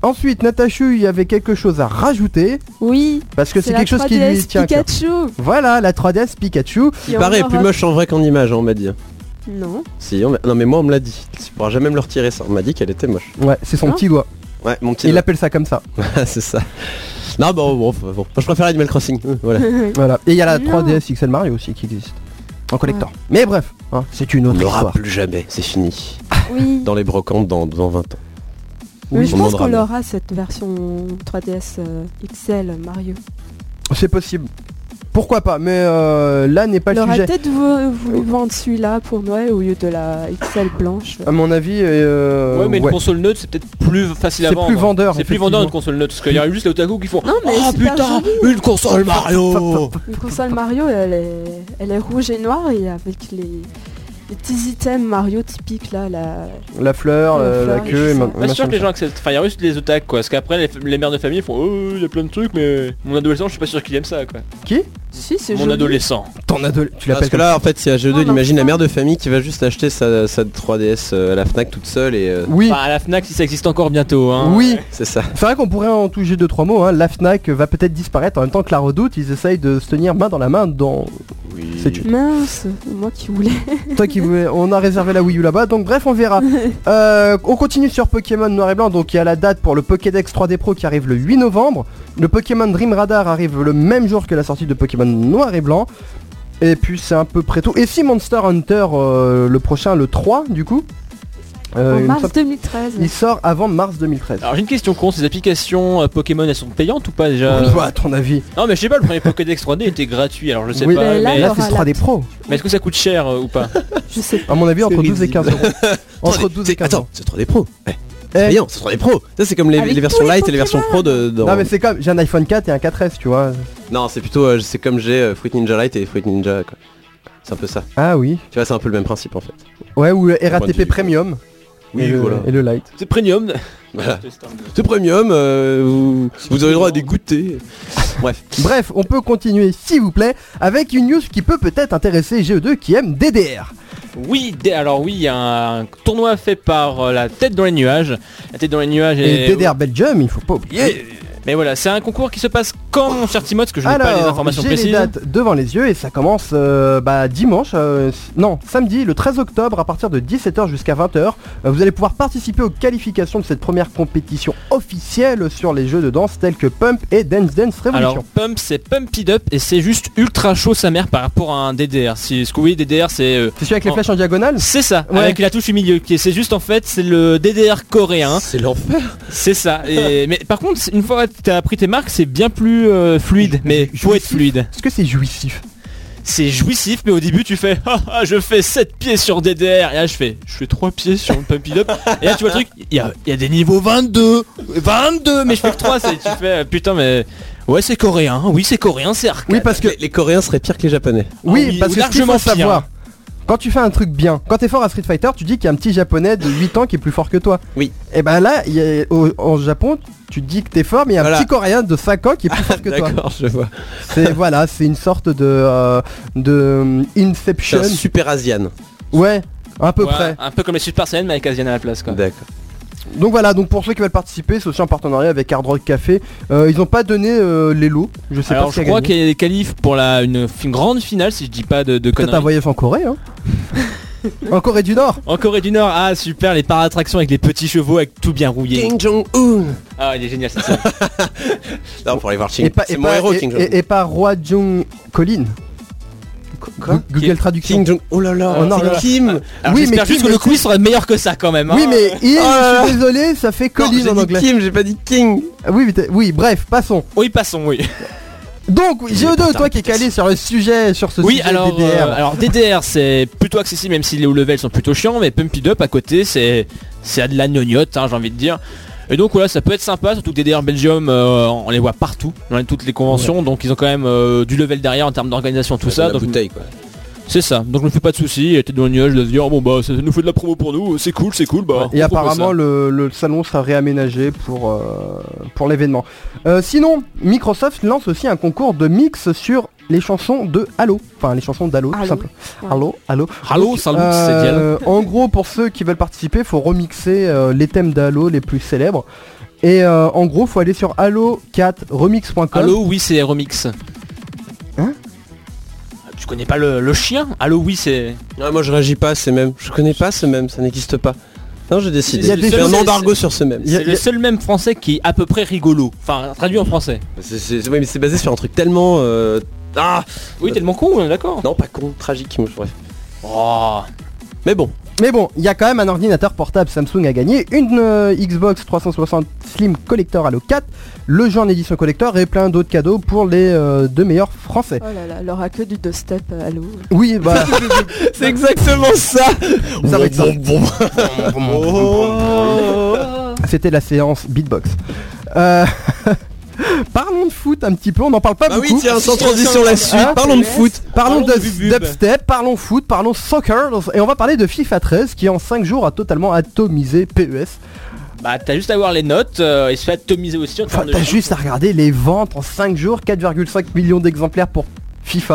[SPEAKER 3] Ensuite, Natachu, il y avait quelque chose à rajouter.
[SPEAKER 6] Oui.
[SPEAKER 3] Parce que c'est,
[SPEAKER 6] c'est
[SPEAKER 3] quelque chose qui lui tient à cœur.
[SPEAKER 6] Pikachu.
[SPEAKER 3] Voilà, la trois D S Pikachu.
[SPEAKER 4] Il paraît plus moche en vrai qu'en image, hein, on m'a dit.
[SPEAKER 6] Non.
[SPEAKER 4] Si, on non mais moi on me l'a dit. Tu pourras jamais me le retirer ça. On m'a dit qu'elle était moche.
[SPEAKER 3] Ouais, c'est son
[SPEAKER 6] Hein
[SPEAKER 3] petit doigt.
[SPEAKER 4] Ouais, mon petit
[SPEAKER 3] Il
[SPEAKER 4] doigt.
[SPEAKER 3] appelle ça comme ça.
[SPEAKER 4] c'est ça. Non bon, bon, bon, bon. je préfère Animal Crossing. Euh, voilà.
[SPEAKER 3] Voilà. Et il y a la
[SPEAKER 6] Non.
[SPEAKER 3] trois D S X L Mario aussi qui existe. En collector. Ouais. Mais bref, hein, c'est une
[SPEAKER 4] On
[SPEAKER 3] autre
[SPEAKER 4] n'aura
[SPEAKER 3] histoire.
[SPEAKER 4] plus jamais, c'est fini.
[SPEAKER 6] Oui.
[SPEAKER 4] Dans les brocantes dans, dans vingt ans.
[SPEAKER 6] Mais je
[SPEAKER 4] on
[SPEAKER 6] pense
[SPEAKER 4] demandera
[SPEAKER 6] qu'on
[SPEAKER 4] bien.
[SPEAKER 6] aura cette version trois D S euh, X L Mario.
[SPEAKER 3] C'est possible. Pourquoi pas, mais euh, là n'est pas
[SPEAKER 6] Il
[SPEAKER 3] le
[SPEAKER 6] aurait
[SPEAKER 3] sujet.
[SPEAKER 6] peut-être vou- voulu vendre celui-là pour Noël au lieu de la X L blanche.
[SPEAKER 3] À mon avis, euh,
[SPEAKER 5] Ouais mais une
[SPEAKER 3] ouais.
[SPEAKER 5] console neutre c'est peut-être plus facile à
[SPEAKER 3] C'est
[SPEAKER 5] vendre.
[SPEAKER 3] plus vendeur,
[SPEAKER 5] C'est plus vendeur
[SPEAKER 3] effectivement.
[SPEAKER 5] une console neutre parce qu'il y a juste les otaku qui font
[SPEAKER 6] Non mais
[SPEAKER 5] oh
[SPEAKER 6] c'est super
[SPEAKER 5] putain
[SPEAKER 6] joli.
[SPEAKER 5] une console Mario.
[SPEAKER 6] Une console Mario, elle est, elle est rouge et noire et avec les, les petits items Mario typiques là, la...
[SPEAKER 3] La fleur,
[SPEAKER 6] La
[SPEAKER 3] la,
[SPEAKER 6] fleur,
[SPEAKER 3] la queue et
[SPEAKER 6] et
[SPEAKER 3] ma-
[SPEAKER 6] tout ça.
[SPEAKER 5] Pas sûr
[SPEAKER 3] machin
[SPEAKER 5] que les
[SPEAKER 3] de
[SPEAKER 5] gens acceptent. Enfin il y a juste les otaku quoi. Parce qu'après les, les mères de famille font oh il y a plein de trucs mais mon adolescent je suis pas sûr qu'il aime ça quoi.
[SPEAKER 3] ça. Qui
[SPEAKER 6] Si c'est
[SPEAKER 5] Mon
[SPEAKER 6] joli.
[SPEAKER 5] adolescent.
[SPEAKER 3] Ton ado... Tu
[SPEAKER 4] Parce
[SPEAKER 3] l'appelles
[SPEAKER 4] que là en fait si à G deux
[SPEAKER 6] Oh,
[SPEAKER 4] il imagine la
[SPEAKER 6] l'enfant.
[SPEAKER 4] mère de famille qui va juste acheter sa, sa trois D S euh, à la Fnac toute seule et euh,
[SPEAKER 3] Oui,
[SPEAKER 5] Enfin à la Fnac si ça existe encore bientôt hein.
[SPEAKER 3] oui.
[SPEAKER 4] c'est ça.
[SPEAKER 3] C'est vrai qu'on pourrait en toucher deux trois mots. Hein. La Fnac va peut-être disparaître en même temps que la Redoute. Ils essayent de se tenir main dans la main dans.
[SPEAKER 4] Oui.
[SPEAKER 3] C'est une-
[SPEAKER 6] Mince, moi qui voulais.
[SPEAKER 3] Toi qui voulais, on a réservé la Wii U là-bas, donc bref on verra. Euh, on continue sur Pokémon Noir et Blanc, donc il y a la date pour le Pokédex trois D Pro qui arrive le huit novembre. Le Pokémon Dream Radar arrive le même jour que la sortie de Pokémon Noir et Blanc. Et puis c'est à peu près tout. Et si Monster Hunter euh, le prochain, le trois du coup, euh,
[SPEAKER 6] en
[SPEAKER 3] il me
[SPEAKER 6] mars
[SPEAKER 3] semble-
[SPEAKER 6] deux mille treize.
[SPEAKER 3] il sort avant mars deux mille treize.
[SPEAKER 5] Alors j'ai une question con, ces applications euh, Pokémon elles sont payantes ou pas déjà?
[SPEAKER 3] Toi, à ton avis.
[SPEAKER 5] Non mais je sais pas, le premier Pokédex trois D était gratuit alors je sais
[SPEAKER 3] Oui,
[SPEAKER 5] pas.
[SPEAKER 6] mais là,
[SPEAKER 5] mais
[SPEAKER 6] il y
[SPEAKER 3] Là
[SPEAKER 6] aura
[SPEAKER 3] c'est ce trois D
[SPEAKER 6] la-
[SPEAKER 3] Pro.
[SPEAKER 5] mais est-ce que ça coûte cher euh, ou pas?
[SPEAKER 6] Je sais pas.
[SPEAKER 3] À mon avis entre
[SPEAKER 4] C'est
[SPEAKER 3] douze et quinze euros. Entre douze et
[SPEAKER 4] C'est-
[SPEAKER 3] quinze
[SPEAKER 4] Attends,
[SPEAKER 3] euros.
[SPEAKER 4] c'est trois D Pro. Ouais.
[SPEAKER 3] Eh,
[SPEAKER 4] Voyons, c'est trois D Pro. Ça c'est comme les,
[SPEAKER 6] Avec
[SPEAKER 4] les versions
[SPEAKER 6] tous les
[SPEAKER 4] light et les versions pro de. dans-
[SPEAKER 3] Non mais c'est comme, j'ai un iPhone quatre et un quatre S tu vois.
[SPEAKER 4] Non, c'est plutôt euh, c'est comme j'ai euh, Fruit Ninja Lite et Fruit Ninja quoi. C'est un peu ça.
[SPEAKER 3] Ah oui.
[SPEAKER 4] Tu vois, c'est un peu le même principe en fait.
[SPEAKER 3] Ouais, ou le R A
[SPEAKER 4] point de
[SPEAKER 3] T P
[SPEAKER 4] vue.
[SPEAKER 3] Premium.
[SPEAKER 4] Oui,
[SPEAKER 3] et, le,
[SPEAKER 4] voilà.
[SPEAKER 3] et le Lite.
[SPEAKER 5] C'est premium.
[SPEAKER 4] Voilà. C'est premium, euh, vous, vous avez le droit à des goûters. Bref.
[SPEAKER 3] Bref, on peut continuer s'il vous plaît avec une news qui peut peut-être intéresser G E deux qui aime D D R.
[SPEAKER 5] Oui, dé- alors oui, il y a un tournoi fait par euh, la tête dans les nuages. La tête dans les nuages
[SPEAKER 3] Et
[SPEAKER 5] est...
[SPEAKER 3] D D R Belgium, il faut pas oublier.
[SPEAKER 5] Mais voilà, c'est un concours qui se passe quand mon cher Timoth, parce que je n'ai pas les
[SPEAKER 3] Alors,
[SPEAKER 5] informations
[SPEAKER 3] j'ai
[SPEAKER 5] précises.
[SPEAKER 3] les dates devant les yeux et ça commence euh, bah, dimanche, euh, s- non, samedi, le treize octobre à partir de dix-sept heures jusqu'à vingt heures. Euh, vous allez pouvoir participer aux qualifications de cette première compétition officielle sur les jeux de danse tels que Pump et Dance Dance Revolution.
[SPEAKER 5] Alors Pump c'est Pump It Up et c'est juste ultra chaud sa mère par rapport à un D D R. Si ce que oui D D R c'est euh,
[SPEAKER 3] c'est celui avec les
[SPEAKER 5] en-
[SPEAKER 3] flèches en diagonale.
[SPEAKER 5] c'est ça,
[SPEAKER 3] Ouais.
[SPEAKER 5] avec la touche au milieu. Qui est- C'est juste en fait c'est le D D R coréen.
[SPEAKER 4] C'est l'enfer.
[SPEAKER 5] C'est ça. Et, mais par contre une fois que t'as appris tes marques c'est bien plus euh, fluide. Mais faut être fluide.
[SPEAKER 3] Est-ce que c'est jouissif?
[SPEAKER 5] C'est jouissif mais au début tu fais ah, ah, je fais sept pieds sur D D R et là je fais je fais trois pieds sur le Pump It Up et là tu vois le truc il y a, il y a des niveaux vingt-deux vingt-deux mais je fais que trois c'est tu fais putain mais ouais c'est coréen oui c'est coréen c'est arcade.
[SPEAKER 3] Oui, parce que
[SPEAKER 4] Les, les Coréens seraient pires que les Japonais.
[SPEAKER 3] oui,
[SPEAKER 5] oui,
[SPEAKER 3] parce
[SPEAKER 5] ou
[SPEAKER 3] que ce qu'il faut
[SPEAKER 5] largement pire.
[SPEAKER 3] savoir. Quand tu fais un truc bien, quand t'es fort à Street Fighter, tu dis qu'il y a un petit japonais de huit ans qui est plus fort que toi.
[SPEAKER 4] Oui.
[SPEAKER 3] Et ben là, il y a- au, en Japon, tu dis que t'es fort, mais il y a
[SPEAKER 4] Voilà.
[SPEAKER 3] un petit coréen de cinq ans qui est plus fort que toi.
[SPEAKER 4] D'accord, je vois.
[SPEAKER 3] C'est voilà, c'est une sorte de euh, de euh,
[SPEAKER 4] Je suis
[SPEAKER 3] Inception.
[SPEAKER 4] un super Asian.
[SPEAKER 3] Ouais, à peu
[SPEAKER 5] Ouais,
[SPEAKER 3] près.
[SPEAKER 5] un peu comme les Super Saiyan mais avec Asian à la place quoi.
[SPEAKER 4] D'accord.
[SPEAKER 3] Donc voilà, donc pour ceux qui veulent participer, c'est aussi en partenariat avec Hard Rock Café. Euh, ils ont pas donné euh, les lots. Je sais
[SPEAKER 5] Alors
[SPEAKER 3] pas
[SPEAKER 5] je
[SPEAKER 3] qui a
[SPEAKER 5] crois
[SPEAKER 3] gagné.
[SPEAKER 5] qu'il y a des qualifs pour la une, fi- grande finale si je dis pas de, de
[SPEAKER 3] Peut-être un
[SPEAKER 5] conneries.
[SPEAKER 3] voyage en Corée, hein. En Corée du Nord.
[SPEAKER 5] En Corée du Nord, ah super les para-attractions avec les petits chevaux avec tout bien rouillé.
[SPEAKER 4] King Jong-un.
[SPEAKER 5] Ah il est génial c'est ça.
[SPEAKER 4] Non, pour aller voir King.
[SPEAKER 3] Et pas,
[SPEAKER 4] C'est
[SPEAKER 3] et
[SPEAKER 4] mon
[SPEAKER 3] pas-
[SPEAKER 4] héros,
[SPEAKER 3] et-
[SPEAKER 4] King Jong-un.
[SPEAKER 3] et- et pas Roi Jong Colin.
[SPEAKER 4] Quoi
[SPEAKER 3] Gu- Google Traduction.
[SPEAKER 4] King Jong. Oh là là.
[SPEAKER 3] Oh non,
[SPEAKER 4] c'est
[SPEAKER 3] là là.
[SPEAKER 4] Kim.
[SPEAKER 5] Alors
[SPEAKER 3] Oui,
[SPEAKER 5] j'espère
[SPEAKER 3] mais
[SPEAKER 5] juste
[SPEAKER 3] Kim,
[SPEAKER 5] que le
[SPEAKER 3] mais-
[SPEAKER 5] quiz sera meilleur que ça quand même. hein.
[SPEAKER 3] Oui, mais il,
[SPEAKER 4] Ah.
[SPEAKER 3] je suis désolé, ça fait
[SPEAKER 4] Non,
[SPEAKER 3] Colin
[SPEAKER 4] j'ai
[SPEAKER 3] en
[SPEAKER 4] dit
[SPEAKER 3] anglais.
[SPEAKER 4] Kim, j'ai pas dit King.
[SPEAKER 3] Ah Oui, mais t'es- oui, bref, passons.
[SPEAKER 5] Oui passons oui.
[SPEAKER 3] Donc, oui, G E deux, toi qui es calé sur le sujet, sur ce
[SPEAKER 5] Oui
[SPEAKER 3] sujet
[SPEAKER 5] alors,
[SPEAKER 3] D D R.
[SPEAKER 5] euh, alors D D R c'est plutôt accessible même si les hauts levels sont plutôt chiants mais Pump It Up à côté c'est c'est à de la gnognotte hein, j'ai envie de dire. Et donc voilà ça peut être sympa surtout que D D R Belgium euh, on les voit partout dans toutes les conventions donc ils ont quand même euh, du level derrière en termes d'organisation tout ça
[SPEAKER 4] La
[SPEAKER 5] donc
[SPEAKER 4] bouteille quoi.
[SPEAKER 5] c'est ça donc je me fais pas de soucis et t'es dans le nuage de se dire bon bah ça nous fait de la promo pour nous c'est cool c'est cool bah
[SPEAKER 3] Et
[SPEAKER 5] on propose
[SPEAKER 3] apparemment
[SPEAKER 5] ça.
[SPEAKER 3] le, le salon sera réaménagé pour, euh, pour l'événement. Euh, sinon, Microsoft lance aussi un concours de mix sur les chansons de Halo. Enfin les chansons d'Halo tout
[SPEAKER 6] Halo.
[SPEAKER 3] simplement.
[SPEAKER 6] Ouais.
[SPEAKER 3] Halo, Halo.
[SPEAKER 5] Halo
[SPEAKER 3] Donc,
[SPEAKER 5] salut
[SPEAKER 3] euh,
[SPEAKER 5] c'est Dial.
[SPEAKER 3] En gros pour ceux qui veulent participer, faut remixer euh, les thèmes d'Halo les plus célèbres. Et euh, en gros, faut aller sur halo quatre remix point com.
[SPEAKER 5] Halo, oui, c'est remix.
[SPEAKER 3] Hein?
[SPEAKER 5] Tu connais pas le, le chien? Halo, oui, c'est...
[SPEAKER 4] Ah, moi je réagis pas à ces mêmes. Je connais pas ce même, ça n'existe pas. Non, j'ai décidé.
[SPEAKER 3] Il y a
[SPEAKER 4] Je
[SPEAKER 3] des
[SPEAKER 4] fais un
[SPEAKER 5] choses-
[SPEAKER 4] embargo sur ce même.
[SPEAKER 3] Il y a-
[SPEAKER 5] C'est le seul même français qui est à peu près rigolo. Enfin, traduit en français.
[SPEAKER 4] C'est, c'est- oui, mais c'est basé sur un truc tellement... euh, Ah
[SPEAKER 5] Oui, tellement con, on est d'accord.
[SPEAKER 4] Non, pas con, tragique, moi, bref.
[SPEAKER 5] Oh.
[SPEAKER 4] Mais bon.
[SPEAKER 3] Mais bon, il y a quand même un ordinateur portable Samsung à gagner, une euh, Xbox trois cent soixante Slim Collector Halo quatre, le jeu en édition collector et plein d'autres cadeaux pour les euh, deux meilleurs français.
[SPEAKER 6] Oh là là, il aura que du deux-step à l'eau.
[SPEAKER 3] Oui, bah...
[SPEAKER 4] C'est exactement ça.
[SPEAKER 3] Ça va être ça.
[SPEAKER 4] Oh.
[SPEAKER 3] C'était la séance beatbox. Euh... Parlons de foot un petit peu, on n'en parle pas
[SPEAKER 4] Bah
[SPEAKER 3] beaucoup.
[SPEAKER 4] oui, tiens, sans transition la suite,
[SPEAKER 3] Hein
[SPEAKER 4] parlons de foot.
[SPEAKER 3] Parlons
[SPEAKER 5] Parlons
[SPEAKER 3] de
[SPEAKER 5] de bubub.
[SPEAKER 3] dubstep, parlons foot, parlons soccer, et on va parler de FIFA treize qui en cinq jours a totalement atomisé P E S.
[SPEAKER 5] Bah, t'as juste à voir les notes euh, et se fait atomiser aussi en
[SPEAKER 3] Enfin,
[SPEAKER 5] termes de
[SPEAKER 3] t'as
[SPEAKER 5] chiffres.
[SPEAKER 3] juste à regarder les ventes en cinq jours, quatre virgule cinq millions d'exemplaires pour FIFA.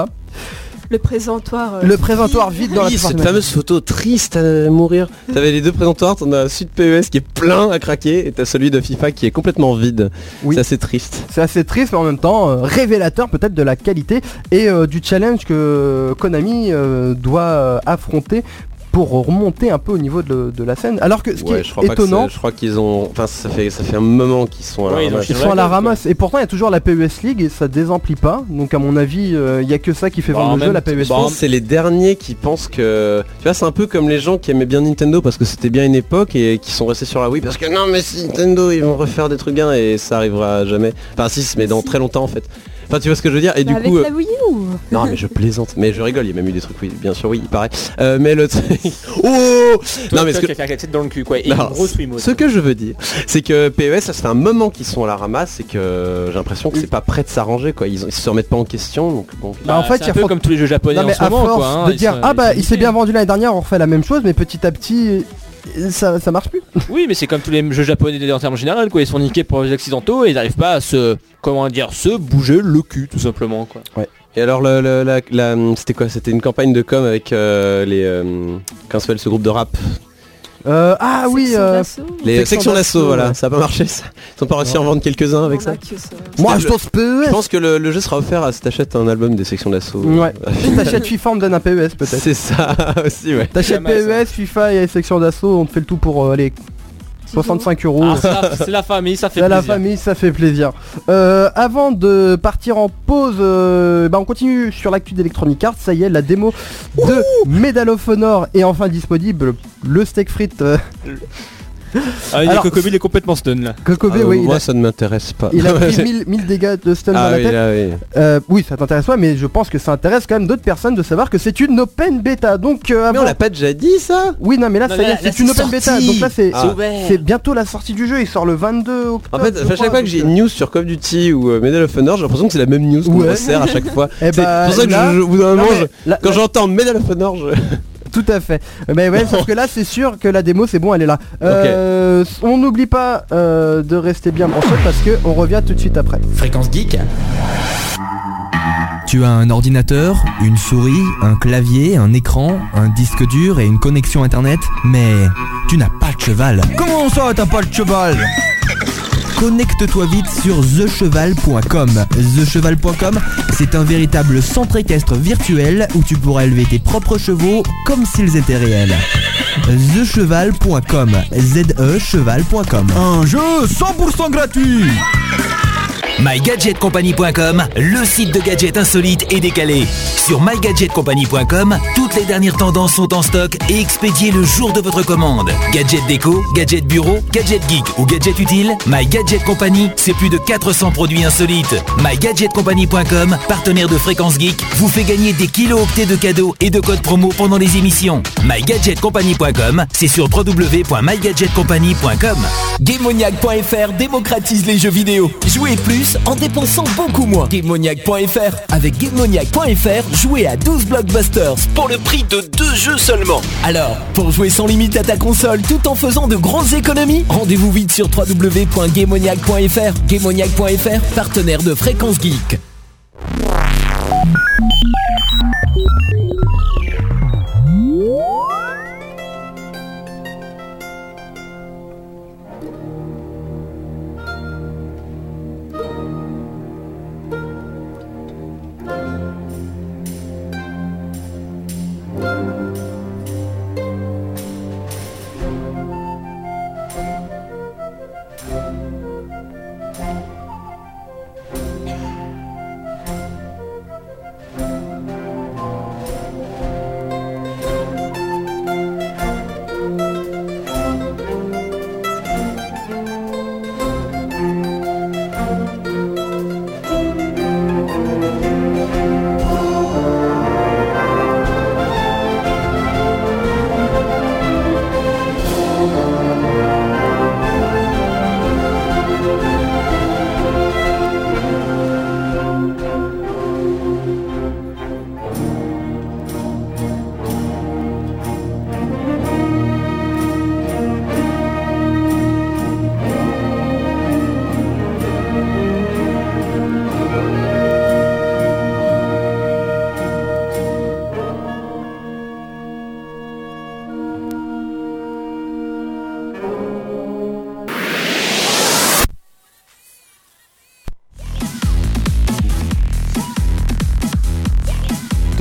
[SPEAKER 6] Le présentoir. euh,
[SPEAKER 3] Le présentoir vide dans la
[SPEAKER 4] Oui, cette
[SPEAKER 3] plupart des
[SPEAKER 4] fameuse photo triste à mourir. T'avais les deux présentoirs, t'en as celui de P E S qui est plein à craquer et t'as celui de FIFA qui est complètement vide.
[SPEAKER 3] Oui.
[SPEAKER 4] C'est assez triste.
[SPEAKER 3] C'est assez triste mais en même temps euh, révélateur peut-être de la qualité et euh, du challenge que Konami euh, doit euh, affronter pour remonter un peu au niveau de, de la scène. Alors que ce qui
[SPEAKER 4] Ouais,
[SPEAKER 3] est
[SPEAKER 4] je crois pas que
[SPEAKER 3] étonnant,
[SPEAKER 4] c'est- je crois qu'ils ont, enfin ça fait ça fait un moment qu'ils sont à la
[SPEAKER 5] Ouais, ils ont
[SPEAKER 4] ramasse.
[SPEAKER 3] ils
[SPEAKER 5] Ouais,
[SPEAKER 3] sont à la
[SPEAKER 5] ouais,
[SPEAKER 3] ramasse et pourtant il y a toujours la P E S League et ça désemplit pas. Donc à mon avis, euh, il y a que ça qui fait
[SPEAKER 5] Bah,
[SPEAKER 3] vendre
[SPEAKER 5] en
[SPEAKER 3] le jeu,
[SPEAKER 5] même
[SPEAKER 3] la P E S
[SPEAKER 5] temps,
[SPEAKER 4] Je
[SPEAKER 3] League.
[SPEAKER 4] pense que c'est les derniers qui pensent que... Tu vois, c'est un peu comme les gens qui aimaient bien Nintendo parce que c'était bien une époque et qui sont restés sur la Wii parce que non mais si Nintendo ils vont refaire des trucs bien et ça arrivera jamais. Enfin si, mais dans très longtemps en fait. Enfin tu vois ce que je veux dire et du
[SPEAKER 6] Bah, avec
[SPEAKER 4] coup...
[SPEAKER 6] la Wii U.
[SPEAKER 4] Non mais je plaisante, mais je rigole, il y a même eu des trucs, oui, bien sûr, oui, il paraît. Euh, mais le truc... Oh
[SPEAKER 5] Toi,
[SPEAKER 4] Non mais ce
[SPEAKER 5] toi
[SPEAKER 4] que...
[SPEAKER 5] qui a fait la tête dans le cul, quoi. Et
[SPEAKER 4] Non,
[SPEAKER 5] une grosse Wiimote.
[SPEAKER 4] Ce que je veux dire, c'est que P E S, ça fait un moment qu'ils sont à la ramasse et que j'ai l'impression que c'est pas prêt de s'arranger, quoi. Ils, ils se remettent pas en question, donc bon...
[SPEAKER 3] Bah, en fait,
[SPEAKER 5] c'est
[SPEAKER 3] il
[SPEAKER 5] un peu
[SPEAKER 3] faut-
[SPEAKER 5] comme tous les jeux japonais
[SPEAKER 3] Non mais
[SPEAKER 5] en ce
[SPEAKER 3] à
[SPEAKER 5] moment,
[SPEAKER 3] force
[SPEAKER 5] quoi. hein,
[SPEAKER 3] de
[SPEAKER 5] ils
[SPEAKER 3] dire
[SPEAKER 5] sont-
[SPEAKER 3] ah
[SPEAKER 5] ils
[SPEAKER 3] bah
[SPEAKER 5] sont
[SPEAKER 3] il s'est
[SPEAKER 5] niqués.
[SPEAKER 3] bien vendu l'année dernière, on refait la même chose mais petit à petit ça, ça marche plus.
[SPEAKER 5] Oui, mais c'est comme tous les jeux japonais en termes général, quoi. Ils sont niqués pour les occidentaux et ils n'arrivent pas à se, comment dire, se bouger le cul, tout simplement, quoi.
[SPEAKER 4] Et alors, le, le- la, la- c'était quoi? C'était une campagne de com avec euh, les... Euh, comment s'appelle ce groupe de rap?
[SPEAKER 3] Euh, ah oui,
[SPEAKER 6] Section
[SPEAKER 3] euh,
[SPEAKER 6] d'assaut.
[SPEAKER 4] Les
[SPEAKER 3] Section
[SPEAKER 4] sections d'assaut,
[SPEAKER 3] d'assaut,
[SPEAKER 4] voilà.
[SPEAKER 3] ouais.
[SPEAKER 4] Ça a pas marché, ça. Ils ont pas réussi à en vendre quelques-uns avec
[SPEAKER 6] On
[SPEAKER 4] ça.
[SPEAKER 6] a que ça.
[SPEAKER 3] moi
[SPEAKER 4] C'était
[SPEAKER 3] je
[SPEAKER 4] le-
[SPEAKER 3] pense P E S.
[SPEAKER 4] Je pense que le, le jeu sera offert à si t'achètes un album des sections d'assaut.
[SPEAKER 3] Ouais. Si t'achètes FIFA on te donne un P E S peut-être.
[SPEAKER 4] C'est ça aussi, ouais.
[SPEAKER 3] T'achètes P
[SPEAKER 5] Jamais,
[SPEAKER 3] E S, FIFA et section d'assaut, on te fait le tout pour euh, allez, soixante-cinq euros.
[SPEAKER 5] Ah, c'est la, c'est la famille, ça fait
[SPEAKER 3] C'est la
[SPEAKER 5] plaisir.
[SPEAKER 3] famille, ça fait plaisir. Euh, avant de partir en pause, euh, bah on continue sur l'actu d'Electronic Arts. Ça y est, la démo de Medal of Honor est enfin disponible. Le steak frites, euh,
[SPEAKER 5] Ah, il est
[SPEAKER 3] Alors,
[SPEAKER 5] Kokobi, il est complètement stun, là.
[SPEAKER 3] Kokobe,
[SPEAKER 4] Ah,
[SPEAKER 3] oui, il
[SPEAKER 4] moi
[SPEAKER 3] a,
[SPEAKER 4] ça ne m'intéresse pas.
[SPEAKER 3] il a pris mille, mille dégâts de stun
[SPEAKER 4] Ah
[SPEAKER 3] dans la
[SPEAKER 4] oui,
[SPEAKER 3] tête.
[SPEAKER 4] là, oui.
[SPEAKER 3] Euh, oui, ça t'intéresse pas, mais je pense que ça intéresse quand même d'autres personnes de savoir que c'est une open bêta. Donc, euh,
[SPEAKER 4] Mais
[SPEAKER 3] avant-
[SPEAKER 4] on l'a pas déjà dit ça?
[SPEAKER 3] oui, non, mais là,
[SPEAKER 5] Non,
[SPEAKER 3] ça y
[SPEAKER 5] mais
[SPEAKER 3] est,
[SPEAKER 5] là- là,
[SPEAKER 3] c'est une
[SPEAKER 5] c'est
[SPEAKER 3] open bêta.
[SPEAKER 5] sorti.
[SPEAKER 3] Donc là, c'est
[SPEAKER 4] Ah.
[SPEAKER 5] C'est ouvert.
[SPEAKER 3] c'est bientôt la sortie du jeu. Il sort le vingt-deux octobre.
[SPEAKER 4] En fait,
[SPEAKER 3] je
[SPEAKER 4] à chaque
[SPEAKER 3] crois,
[SPEAKER 4] fois que j'ai
[SPEAKER 3] donc,
[SPEAKER 4] une news sur Call of Duty ou euh, Medal of Honor, j'ai l'impression que c'est la même news qu'on
[SPEAKER 3] Ouais.
[SPEAKER 4] me resserre à chaque fois.
[SPEAKER 3] Eh
[SPEAKER 4] C'est
[SPEAKER 3] bah,
[SPEAKER 4] pour ça que
[SPEAKER 3] là-
[SPEAKER 4] je, je- au bout d'un
[SPEAKER 3] non,
[SPEAKER 4] moment,
[SPEAKER 3] mais
[SPEAKER 4] je-
[SPEAKER 3] là-
[SPEAKER 4] quand
[SPEAKER 3] là-
[SPEAKER 4] j'entends Medal of Honor, je...
[SPEAKER 3] Tout à fait. Mais ouais, sauf que là, c'est sûr que la démo, c'est bon, elle est là. Euh, On n'oublie pas euh, de rester bien branché parce que on revient tout de suite après.
[SPEAKER 7] Fréquence Geek. Tu as un ordinateur, une souris, un clavier, un écran, un disque dur et une connexion internet, mais tu n'as pas de cheval. Comment ça, t'as pas de cheval? Connecte-toi vite sur the cheval point com. the cheval point com, c'est un véritable centre équestre virtuel où tu pourras élever tes propres chevaux comme s'ils étaient réels. the cheval point com. Z E cheval point com. Un jeu cent pour cent gratuit.
[SPEAKER 8] my gadget company point com, le site de gadgets insolites et décalés. Sur my gadget company point com, toutes les dernières tendances sont en stock et expédiées le jour de votre commande. Gadget déco, gadget bureau, gadget geek ou gadget utile, My Gadget Company, c'est plus de quatre cents produits insolites. my gadget company point com, partenaire de Fréquence Geek, vous fait gagner des kilo-octets de cadeaux et de codes promo pendant les émissions. my gadget company point com, c'est sur w w w point my gadget company point com.
[SPEAKER 9] Gamemoniac point f r démocratise les jeux vidéo. Jouez plus en dépensant beaucoup moins. Gamemoniac point f r. Avec Gamemoniac point f r, jouez à douze blockbusters pour le prix de deux jeux seulement. Alors, pour jouer sans limite à ta console tout en faisant de grosses économies, rendez-vous vite sur w w w point gamemoniac point f r. Gamemoniac point f r, partenaire de Fréquence Geek.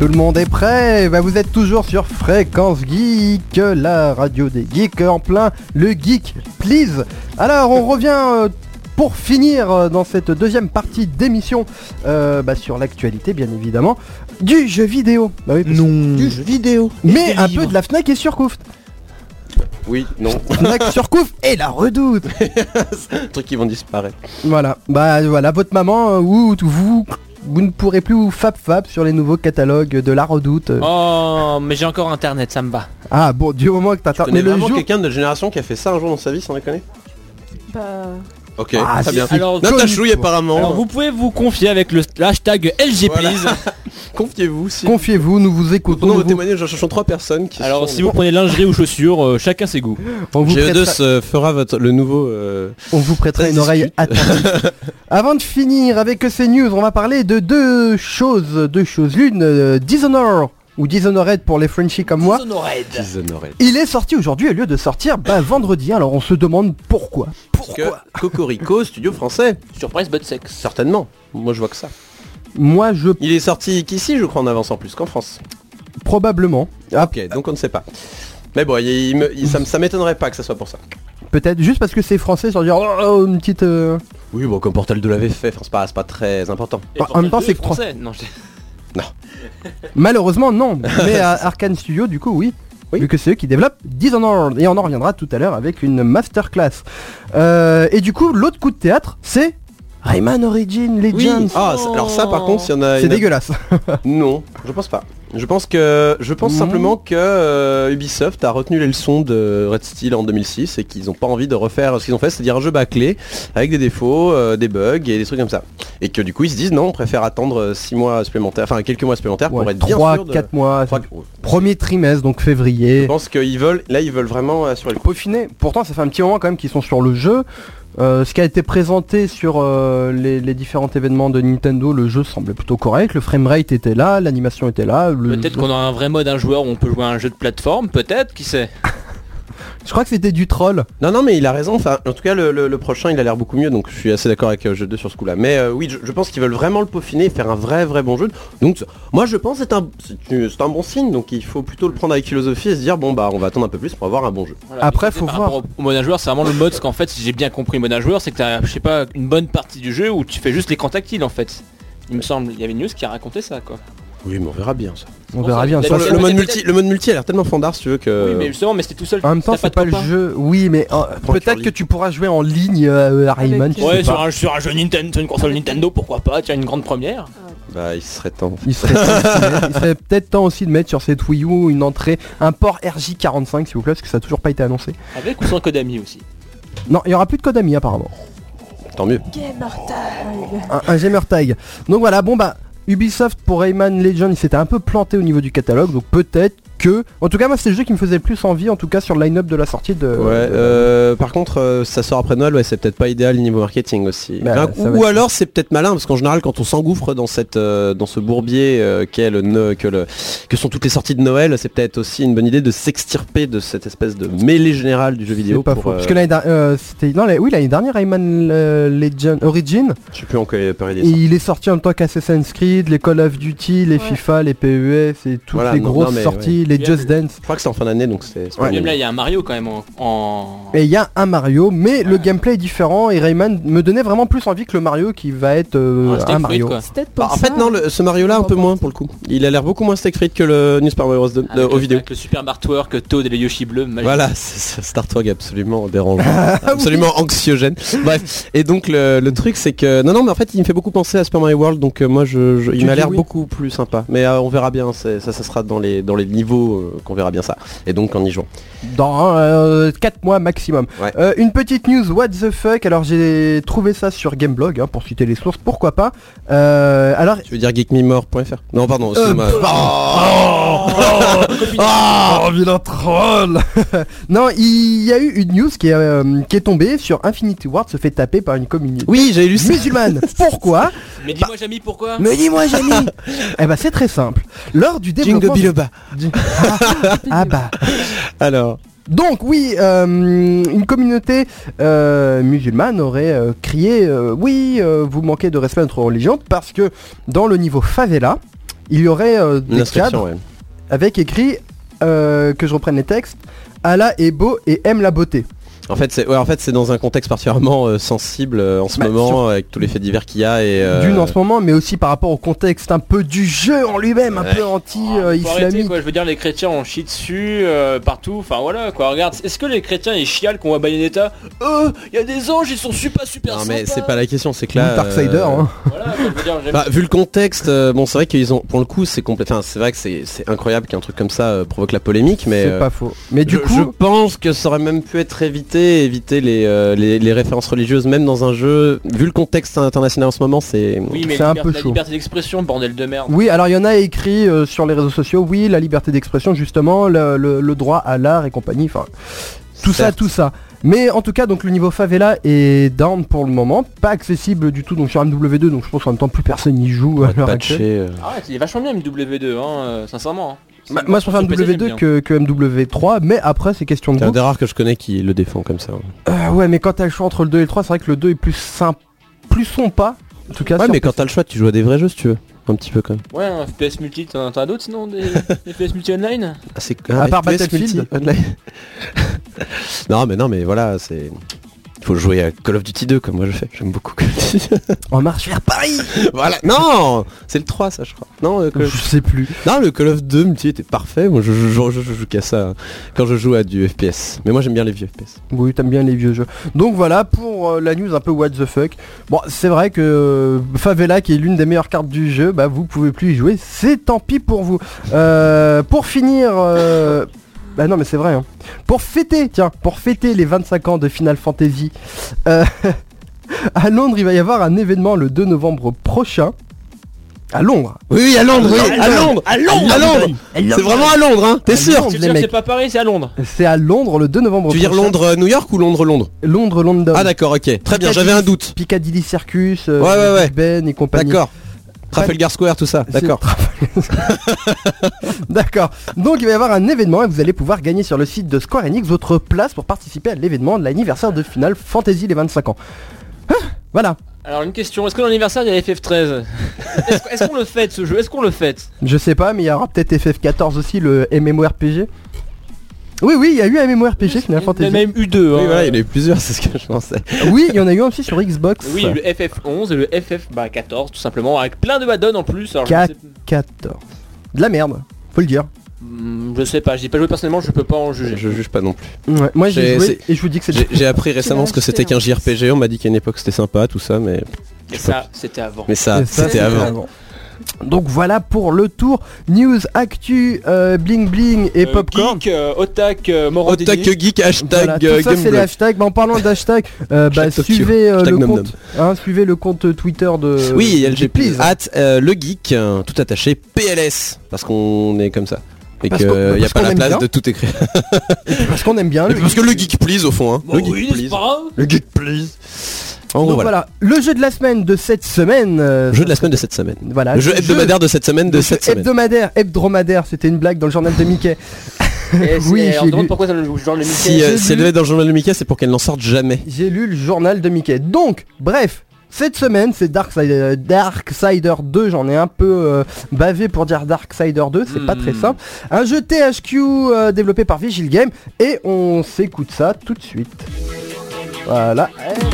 [SPEAKER 3] Tout le monde est prêt? Bah vous êtes toujours sur Fréquence Geek, la radio des geeks, en plein le Geek Please. Alors on revient euh, pour finir euh, dans cette deuxième partie d'émission euh, bah, sur l'actualité bien évidemment du jeu vidéo. Bah oui,
[SPEAKER 4] Non.
[SPEAKER 3] du jeu vidéo. Mais un peu de la Fnac et Surcouf.
[SPEAKER 4] Oui, non.
[SPEAKER 3] Fnac, Surcouf et la Redoute.
[SPEAKER 4] Trucs qui vont disparaître.
[SPEAKER 3] Voilà, bah voilà, votre maman euh, ou vous... Vous ne pourrez plus vous fap fap sur les nouveaux catalogues de la Redoute.
[SPEAKER 5] Oh, mais j'ai encore internet, ça me va.
[SPEAKER 3] Ah bon, du moment que t'as...
[SPEAKER 4] Tu connais vraiment quelqu'un de notre génération qui a fait ça un jour dans sa vie, sans déconner?
[SPEAKER 6] Bah...
[SPEAKER 4] Ok,
[SPEAKER 3] Ah,
[SPEAKER 4] très
[SPEAKER 3] si,
[SPEAKER 4] bien.
[SPEAKER 3] si.
[SPEAKER 5] Alors,
[SPEAKER 4] Natachouille apparemment.
[SPEAKER 5] Alors vous pouvez vous confier avec le hashtag L G
[SPEAKER 4] Voilà.
[SPEAKER 5] Please.
[SPEAKER 4] Confiez-vous. Si
[SPEAKER 3] Confiez-vous, nous vous écoutons.
[SPEAKER 4] Nous
[SPEAKER 3] nous
[SPEAKER 4] vos
[SPEAKER 3] vous-
[SPEAKER 4] témoignages, j'en cherchons trois personnes qui
[SPEAKER 5] Alors
[SPEAKER 4] sont...
[SPEAKER 5] si vous prenez lingerie ou chaussures, euh, chacun ses goûts.
[SPEAKER 3] on vous
[SPEAKER 4] G E deux
[SPEAKER 3] prêtera,
[SPEAKER 4] se fera votre, le nouveau... euh,
[SPEAKER 3] on vous prêtera
[SPEAKER 4] Très
[SPEAKER 3] une oreille
[SPEAKER 4] discute.
[SPEAKER 3] attentive. Avant de finir avec ces news, on va parler de deux choses. Deux choses. L'une, euh, Dishonored, ou Dishonored pour les Frenchies comme moi.
[SPEAKER 4] Dishonored.
[SPEAKER 3] Il est sorti aujourd'hui au lieu de sortir bah, vendredi. Alors on se demande pourquoi.
[SPEAKER 4] Parce que Cocorico, studio français,
[SPEAKER 5] Surprise but sex.
[SPEAKER 4] certainement. Moi je vois que ça.
[SPEAKER 3] Moi je...
[SPEAKER 4] Il est sorti qu'ici, je crois, en avance en plus qu'en France.
[SPEAKER 3] Probablement. Ah,
[SPEAKER 4] Ok, donc on ne sait pas. Mais bon, il, il me- il- ça, me- ça m'étonnerait pas que ça soit pour ça.
[SPEAKER 3] peut-être juste parce que c'est français, sans dire oh, une petite... euh,
[SPEAKER 4] Oui, bon, comme Portal deux l'avait fait, enfin, c'est pas, c'est pas très important.
[SPEAKER 5] Et
[SPEAKER 3] en même temps, c'est que
[SPEAKER 5] français. Non, je-
[SPEAKER 3] Malheureusement non. Mais à Arkane Studio du coup oui.
[SPEAKER 4] Oui.
[SPEAKER 3] Vu que c'est eux qui développent Dishonored. Et on en reviendra tout à l'heure avec une masterclass. Euh, et du coup l'autre coup de théâtre c'est Rayman Origins Legends.
[SPEAKER 4] Ah, c'est- alors ça par contre, il y en a... il
[SPEAKER 3] C'est
[SPEAKER 4] y en a-
[SPEAKER 3] dégueulasse.
[SPEAKER 4] Non, je pense pas. Je pense que je pense
[SPEAKER 3] Mhm.
[SPEAKER 4] simplement que euh, Ubisoft a retenu les leçons de Red Steel en deux mille six et qu'ils ont pas envie de refaire ce qu'ils ont fait, c'est-à-dire un jeu bâclé avec des défauts, euh, des bugs et des trucs comme ça. Et que du coup ils se disent non, on préfère attendre six mois supplémentaires, enfin quelques mois supplémentaires pour
[SPEAKER 3] Ouais,
[SPEAKER 4] être bien
[SPEAKER 3] trois,
[SPEAKER 4] sûr de...
[SPEAKER 3] quatre mois.
[SPEAKER 4] Trois-
[SPEAKER 3] Premier trimestre donc
[SPEAKER 4] Je
[SPEAKER 3] février.
[SPEAKER 4] pense qu'ils veulent, là ils veulent vraiment assurer le coup.
[SPEAKER 3] Peaufiner. Pourtant ça fait un petit moment quand même qu'ils sont sur le jeu. Euh, ce qui a été présenté sur euh, les, les différents événements de Nintendo, le jeu semblait plutôt correct, le framerate était là, l'animation était là. le
[SPEAKER 5] Peut-être
[SPEAKER 3] jeu-
[SPEAKER 5] qu'on aura un vrai mode un joueur où on peut jouer à un jeu de plateforme, peut-être, qui sait.
[SPEAKER 3] Je crois que c'était du troll.
[SPEAKER 4] Non non mais il a raison, enfin en tout cas le, le- le prochain il a l'air beaucoup mieux, donc je suis assez d'accord avec euh, jeu deux sur ce coup là. Mais euh, oui je, je pense qu'ils veulent vraiment le peaufiner et faire un vrai vrai bon jeu. Donc moi je pense que c'est un, c'est une- c'est un bon signe, donc il faut plutôt le prendre avec philosophie et se dire bon bah on va attendre un peu plus pour avoir un bon jeu.
[SPEAKER 5] Voilà,
[SPEAKER 3] Après,
[SPEAKER 5] mais c'était
[SPEAKER 3] faut
[SPEAKER 5] par
[SPEAKER 3] voir.
[SPEAKER 5] rapport Au mode un joueur, c'est vraiment le mode, parce qu'en fait, si j'ai bien compris le mode un joueur, c'est que t'as, je sais pas, une bonne partie du jeu où tu fais juste l'écran tactile en fait. Il me semble, il y avait une news qui a raconté ça quoi.
[SPEAKER 4] Oui mais on verra bien ça.
[SPEAKER 3] On
[SPEAKER 5] Bon,
[SPEAKER 3] verra
[SPEAKER 5] ça,
[SPEAKER 3] bien.
[SPEAKER 5] peut-être
[SPEAKER 3] Ça,
[SPEAKER 4] le,
[SPEAKER 3] c'est-
[SPEAKER 4] le mode
[SPEAKER 5] peut-être-
[SPEAKER 4] multi, le mode multi a l'air tellement fandard si tu veux que...
[SPEAKER 5] Oui, mais justement, mais c'était tout seul.
[SPEAKER 3] En même temps,
[SPEAKER 5] t'as
[SPEAKER 3] c'est
[SPEAKER 5] de
[SPEAKER 3] pas le
[SPEAKER 5] copains.
[SPEAKER 3] jeu. Oui, mais euh,
[SPEAKER 4] Prends le
[SPEAKER 3] peut-être
[SPEAKER 4] curly.
[SPEAKER 3] que tu pourras jouer en ligne euh, à Rayman.
[SPEAKER 6] Avec-
[SPEAKER 3] tu sais
[SPEAKER 5] Ouais, sur
[SPEAKER 3] pas.
[SPEAKER 5] un, sur un jeu Nintendo, sur une console Nintendo, pourquoi pas, tu as une grande première.
[SPEAKER 4] Bah il serait temps.
[SPEAKER 3] Il serait, temps aussi de mettre- il serait peut-être temps aussi de mettre sur cette Wii U une entrée, un port R J quarante-cinq s'il vous plaît, parce que ça a toujours pas été annoncé.
[SPEAKER 5] Avec ou sans Kodami aussi.
[SPEAKER 3] Non, il y aura plus de Kodami apparemment.
[SPEAKER 4] Tant mieux.
[SPEAKER 6] Gamer tag.
[SPEAKER 3] Un, un gamer tag. Donc voilà, bon bah Ubisoft pour Rayman Legends, il s'était un peu planté au niveau du catalogue, donc peut-être que... En tout cas moi c'est le jeu qui me faisait le plus envie, en tout cas sur le line-up de la sortie de...
[SPEAKER 4] Ouais, euh, par contre, euh, ça sort après Noël, ouais, c'est peut-être pas idéal niveau marketing aussi.
[SPEAKER 3] Bah,
[SPEAKER 4] Enfin,
[SPEAKER 3] ça va
[SPEAKER 4] ou
[SPEAKER 3] être-
[SPEAKER 4] alors c'est peut-être malin, parce qu'en général, quand on s'engouffre dans cette, euh, dans ce bourbier euh, qu'est le, ne- que le, que sont toutes les sorties de Noël, c'est peut-être aussi une bonne idée de s'extirper de cette espèce de mêlée générale du jeu
[SPEAKER 3] C'est
[SPEAKER 4] vidéo.
[SPEAKER 3] pas
[SPEAKER 4] pour,
[SPEAKER 3] faux.
[SPEAKER 4] euh,
[SPEAKER 3] Parce que l'année dernière, euh, c'était... Non, la- oui, l'année dernière, Rayman euh, Legend Origin,
[SPEAKER 4] je sais plus en quelle période il
[SPEAKER 3] et
[SPEAKER 4] est sorti.
[SPEAKER 3] il est sorti en même temps qu'Assassin's Creed, les Call of Duty, les
[SPEAKER 6] Ouais.
[SPEAKER 3] FIFA, les P E S et toutes
[SPEAKER 4] Voilà,
[SPEAKER 3] les
[SPEAKER 4] non,
[SPEAKER 3] grosses
[SPEAKER 4] non, mais
[SPEAKER 3] sorties, les
[SPEAKER 5] Il y a
[SPEAKER 3] Just
[SPEAKER 5] le-
[SPEAKER 3] Dance.
[SPEAKER 4] Je crois que c'est en fin d'année, donc c'est... c'est pas
[SPEAKER 3] Ouais.
[SPEAKER 4] bien.
[SPEAKER 5] Même là, il y a un Mario quand même en. en-
[SPEAKER 3] Et il y a un Mario, mais le gameplay est différent et Rayman me donnait vraiment plus envie que le Mario qui va être euh,
[SPEAKER 5] Un steak
[SPEAKER 3] un
[SPEAKER 5] frites,
[SPEAKER 3] Mario.
[SPEAKER 5] quoi.
[SPEAKER 6] C'est peut-être pour
[SPEAKER 4] Bah, en
[SPEAKER 6] ça.
[SPEAKER 4] fait non, le- ce Mario là un peu moins pour le coup. Il a l'air beaucoup moins steak frites que le New Super Mario Bros. deux,
[SPEAKER 5] Avec
[SPEAKER 4] euh,
[SPEAKER 5] le,
[SPEAKER 4] aux vidéos.
[SPEAKER 5] avec le superbe artwork, Toad et les Yoshi bleus. magique.
[SPEAKER 4] Voilà, c'est c'est cet artwork absolument dérangeant, absolument anxiogène. Bref, et donc le, le truc c'est que non non mais en fait il me fait beaucoup penser à Super Mario World, donc euh, moi je, je-
[SPEAKER 3] Tu
[SPEAKER 4] il m'a
[SPEAKER 3] dis
[SPEAKER 4] l'air
[SPEAKER 3] oui.
[SPEAKER 4] beaucoup plus sympa. Mais euh, on verra bien, c'est- ça ça sera dans les dans les niveaux euh, qu'on verra bien ça. Et donc en y jouant.
[SPEAKER 3] Dans quatre mois maximum.
[SPEAKER 4] Ouais.
[SPEAKER 3] Euh, une petite news what the fuck, alors j'ai trouvé ça sur Gameblog, hein, pour citer les sources, pourquoi pas. Euh, alors...
[SPEAKER 4] Tu veux dire geekmemore point f r? Non pardon,
[SPEAKER 3] Euh,
[SPEAKER 4] excuse-moi.
[SPEAKER 3] Oh, oh, vilain troll. Non, il y a eu une news qui est, euh, qui est tombée sur Infinity Ward se fait taper par une communauté
[SPEAKER 4] Oui, j'ai lu ça.
[SPEAKER 3] musulmane. Pourquoi?
[SPEAKER 5] Mais dis-moi, Jamy, pourquoi
[SPEAKER 3] Me dis-moi, Jamy. Eh ben c'est très simple. Lors du
[SPEAKER 4] Jingle
[SPEAKER 3] développement...
[SPEAKER 4] biloba.
[SPEAKER 3] Ah, ah bah...
[SPEAKER 4] Alors,
[SPEAKER 3] Donc oui, euh, une communauté euh, musulmane aurait euh, crié euh, oui, euh, vous manquez de respect à notre religion parce que dans le niveau favela, il y aurait euh, des cadres
[SPEAKER 4] ouais.
[SPEAKER 3] avec écrit, euh, que je reprenne les textes, Allah est beau et aime la beauté.
[SPEAKER 4] En fait, c'est, ouais, en fait, c'est dans un contexte particulièrement euh, sensible euh, en ce bah, moment, sur... avec tous les faits divers qu'il y a. Et, euh...
[SPEAKER 3] D'une en ce moment, mais aussi par rapport au contexte un peu du jeu en lui-même, ouais. un peu anti-islamique.
[SPEAKER 5] Euh, quoi, je veux dire, les chrétiens on chie dessus euh, partout. Enfin voilà quoi, regarde, est-ce que les chrétiens ils chialent qu'on voit Bayonetta? Euh, il y a des anges, ils sont super super
[SPEAKER 4] Non
[SPEAKER 5] sympas.
[SPEAKER 4] mais c'est pas la question, c'est que là...
[SPEAKER 3] Darksider, euh... hein.
[SPEAKER 5] Voilà, je veux dire,
[SPEAKER 4] bah, vu le contexte, euh, bon c'est vrai qu'ils ont, pour le coup, c'est complètement... Enfin, c'est vrai que c'est, c'est incroyable qu'un truc comme ça euh, provoque la polémique, mais...
[SPEAKER 3] C'est
[SPEAKER 4] euh,
[SPEAKER 3] pas faux. Mais du
[SPEAKER 4] je,
[SPEAKER 3] coup...
[SPEAKER 4] je pense que ça aurait même pu être évité, éviter les... Euh, les, les références religieuses même dans un jeu, vu le contexte international en ce moment, c'est,
[SPEAKER 5] oui, mais
[SPEAKER 3] c'est un
[SPEAKER 5] liber-
[SPEAKER 3] peu
[SPEAKER 5] la
[SPEAKER 3] chaud.
[SPEAKER 5] liberté d'expression, bordel de merde.
[SPEAKER 3] Oui, alors il y en a écrit euh, sur les réseaux sociaux, oui, la liberté d'expression justement, le, le, le droit à l'art et compagnie, enfin tout Certes. ça, tout ça. Mais en tout cas, donc le niveau favela est down pour le moment, pas accessible du tout donc sur M W deux, donc je pense qu'en même temps plus personne n'y joue à l'heure actuelle.
[SPEAKER 4] euh...
[SPEAKER 5] Arrête, il est vachement bien M W deux, hein, euh, sincèrement. Hein.
[SPEAKER 3] Bah, moi je préfère M W deux que, que M W trois, mais après c'est question de
[SPEAKER 4] goût.
[SPEAKER 3] C'est
[SPEAKER 4] un des rares que je connais qui le défend comme ça.
[SPEAKER 3] Euh, ouais, mais quand t'as le choix entre le deux et le trois, c'est vrai que le deux est plus simple, plus sompa. En tout cas,
[SPEAKER 4] ouais, mais quand t'as le choix, tu joues à des vrais jeux si tu veux. Un petit peu quand même.
[SPEAKER 5] Ouais, un F P S multi, t'en as d'autres sinon des F P S multi online
[SPEAKER 4] ah, c'est...
[SPEAKER 3] ah, À part Battlefield
[SPEAKER 4] online. Non mais non mais voilà, c'est... Faut jouer à Call of Duty deux comme moi je fais, j'aime beaucoup Call of Duty.
[SPEAKER 3] En marche vers Paris.
[SPEAKER 4] Voilà, non, c'est le trois ça je crois. Non, euh,
[SPEAKER 3] je sais plus.
[SPEAKER 4] Non, le Call of deux multi était parfait, moi je joue, je, je, je joue qu'à ça quand je joue à du F P S. Mais moi j'aime bien les vieux F P S.
[SPEAKER 3] Oui, t'aimes bien les vieux jeux. Donc voilà pour euh, la news un peu what the fuck. Bon, c'est vrai que euh, Favela qui est l'une des meilleures cartes du jeu, bah vous pouvez plus y jouer, c'est tant pis pour vous. Euh, pour finir... Euh, Bah non mais c'est vrai hein. Pour fêter, tiens, pour fêter les vingt-cinq ans de Final Fantasy, euh, à Londres il va y avoir un événement le deux novembre prochain. À Londres.
[SPEAKER 4] Oui, oui, à Londres, oui,
[SPEAKER 3] à Londres,
[SPEAKER 4] à Londres, à Londres. C'est vraiment à Londres, hein. T'es sûr?
[SPEAKER 5] Tu veux dire que c'est pas Paris, c'est à Londres.
[SPEAKER 3] C'est à Londres le deux novembre
[SPEAKER 4] prochain. Tu veux dire Londres-New York ou Londres-Londres?
[SPEAKER 3] Londres-London.
[SPEAKER 4] Ah d'accord, ok. Très bien, j'avais un doute.
[SPEAKER 3] Piccadilly Circus, euh,
[SPEAKER 4] ouais, ouais, ouais.
[SPEAKER 3] Ben et compagnie.
[SPEAKER 4] D'accord. Trafalgar Square, tout ça, d'accord.
[SPEAKER 3] D'accord. Donc il va y avoir un événement et vous allez pouvoir gagner sur le site de Square Enix votre place pour participer à l'événement de l'anniversaire de Final Fantasy les vingt-cinq ans. Ah, voilà.
[SPEAKER 5] Alors une question, est-ce que dans l'anniversaire il y a F F treize? Est-ce, est-ce qu'on le fête ce jeu? Est-ce qu'on le fête?
[SPEAKER 3] Je sais pas, mais il y aura peut-être F F quatorze aussi, le MMORPG. Oui, oui, il y a eu un MMORPG Final Fantasy.
[SPEAKER 5] Il y en a même eu deux.
[SPEAKER 4] Oui,
[SPEAKER 5] hein.
[SPEAKER 4] voilà, il y en a eu plusieurs, c'est ce que je pensais.
[SPEAKER 3] Oui, il y en a eu un aussi sur Xbox.
[SPEAKER 5] Oui, le F F onze et le F F bah, quatorze, tout simplement, avec plein de add-ons en plus. Alors,
[SPEAKER 3] Qu- quatorze. De la merde, faut le dire.
[SPEAKER 5] Hmm, je sais pas, j'ai pas joué personnellement, je peux pas en juger.
[SPEAKER 4] Je juge pas non plus.
[SPEAKER 3] Ouais, moi j'ai,
[SPEAKER 4] J'ai-
[SPEAKER 3] joué
[SPEAKER 4] c'est-
[SPEAKER 3] et je vous dis que c'est...
[SPEAKER 4] J'ai, j'ai appris récemment ce que c'était qu'un J R P G, on m'a dit qu'à une époque c'était sympa, tout ça, mais...
[SPEAKER 5] Et ça, c'était avant.
[SPEAKER 4] Mais ça,
[SPEAKER 3] Et ça,
[SPEAKER 4] c'était avant.
[SPEAKER 3] Donc voilà pour le tour news, actu, euh, bling bling et
[SPEAKER 5] Euh,
[SPEAKER 3] popcorn.
[SPEAKER 5] Geek, euh, otak, euh, Moro
[SPEAKER 4] Otak
[SPEAKER 5] Dédé.
[SPEAKER 4] Geek, hashtag
[SPEAKER 3] Voilà, tout
[SPEAKER 4] euh,
[SPEAKER 3] ça c'est les
[SPEAKER 4] Gameblog.
[SPEAKER 3] hashtags. Bah, en parlant d'hashtag, euh, bah,
[SPEAKER 4] Hashtag Tokyo.
[SPEAKER 3] suivez euh,
[SPEAKER 4] Hashtag
[SPEAKER 3] le
[SPEAKER 4] Nom
[SPEAKER 3] compte, hein, suivez le compte Twitter de.
[SPEAKER 4] Oui, il y a le
[SPEAKER 3] de
[SPEAKER 4] G P,
[SPEAKER 3] Please.
[SPEAKER 4] at euh, le geek, euh, tout attaché, P L S, parce qu'on est comme ça. Et
[SPEAKER 3] Parce
[SPEAKER 4] qu'il
[SPEAKER 3] qu'on-
[SPEAKER 4] n'y a
[SPEAKER 3] parce
[SPEAKER 4] pas
[SPEAKER 3] qu'on
[SPEAKER 4] la
[SPEAKER 3] aime
[SPEAKER 4] place
[SPEAKER 3] bien.
[SPEAKER 4] de tout écrire.
[SPEAKER 3] Parce qu'on aime bien.
[SPEAKER 4] Et parce que le geek please au fond, hein.
[SPEAKER 5] Bon,
[SPEAKER 4] le geek
[SPEAKER 5] oui, n'est-ce
[SPEAKER 4] please.
[SPEAKER 5] pas?
[SPEAKER 4] Le geek please. En gros,
[SPEAKER 3] Donc
[SPEAKER 4] voilà.
[SPEAKER 3] voilà. Le jeu de la semaine de cette semaine. euh,
[SPEAKER 4] Le jeu de la semaine de cette semaine.
[SPEAKER 3] Voilà.
[SPEAKER 4] Le jeu hebdomadaire de cette semaine de
[SPEAKER 3] le
[SPEAKER 4] cette
[SPEAKER 3] jeu
[SPEAKER 4] semaine.
[SPEAKER 3] hebdomadaire, hebdomadaire, c'était une blague dans le journal de Mickey.
[SPEAKER 5] Et
[SPEAKER 3] Oui,
[SPEAKER 5] c'est-
[SPEAKER 3] j'ai
[SPEAKER 5] on se demande
[SPEAKER 3] lu.
[SPEAKER 5] pourquoi ça le genre le Mickey.
[SPEAKER 4] Si, euh,
[SPEAKER 3] J'ai
[SPEAKER 4] si elle
[SPEAKER 3] lu-
[SPEAKER 4] devait être dans le journal de Mickey, c'est pour qu'elle n'en sorte jamais.
[SPEAKER 3] J'ai lu le journal de Mickey. Donc, bref, cette semaine, c'est Darksider, Darksider deux. J'en ai un peu euh, bavé pour dire Darksider deux, c'est pas
[SPEAKER 5] Mm.
[SPEAKER 3] très simple. Un jeu T H Q euh, développé par Vigil Game. Et on s'écoute ça tout de suite. Voilà.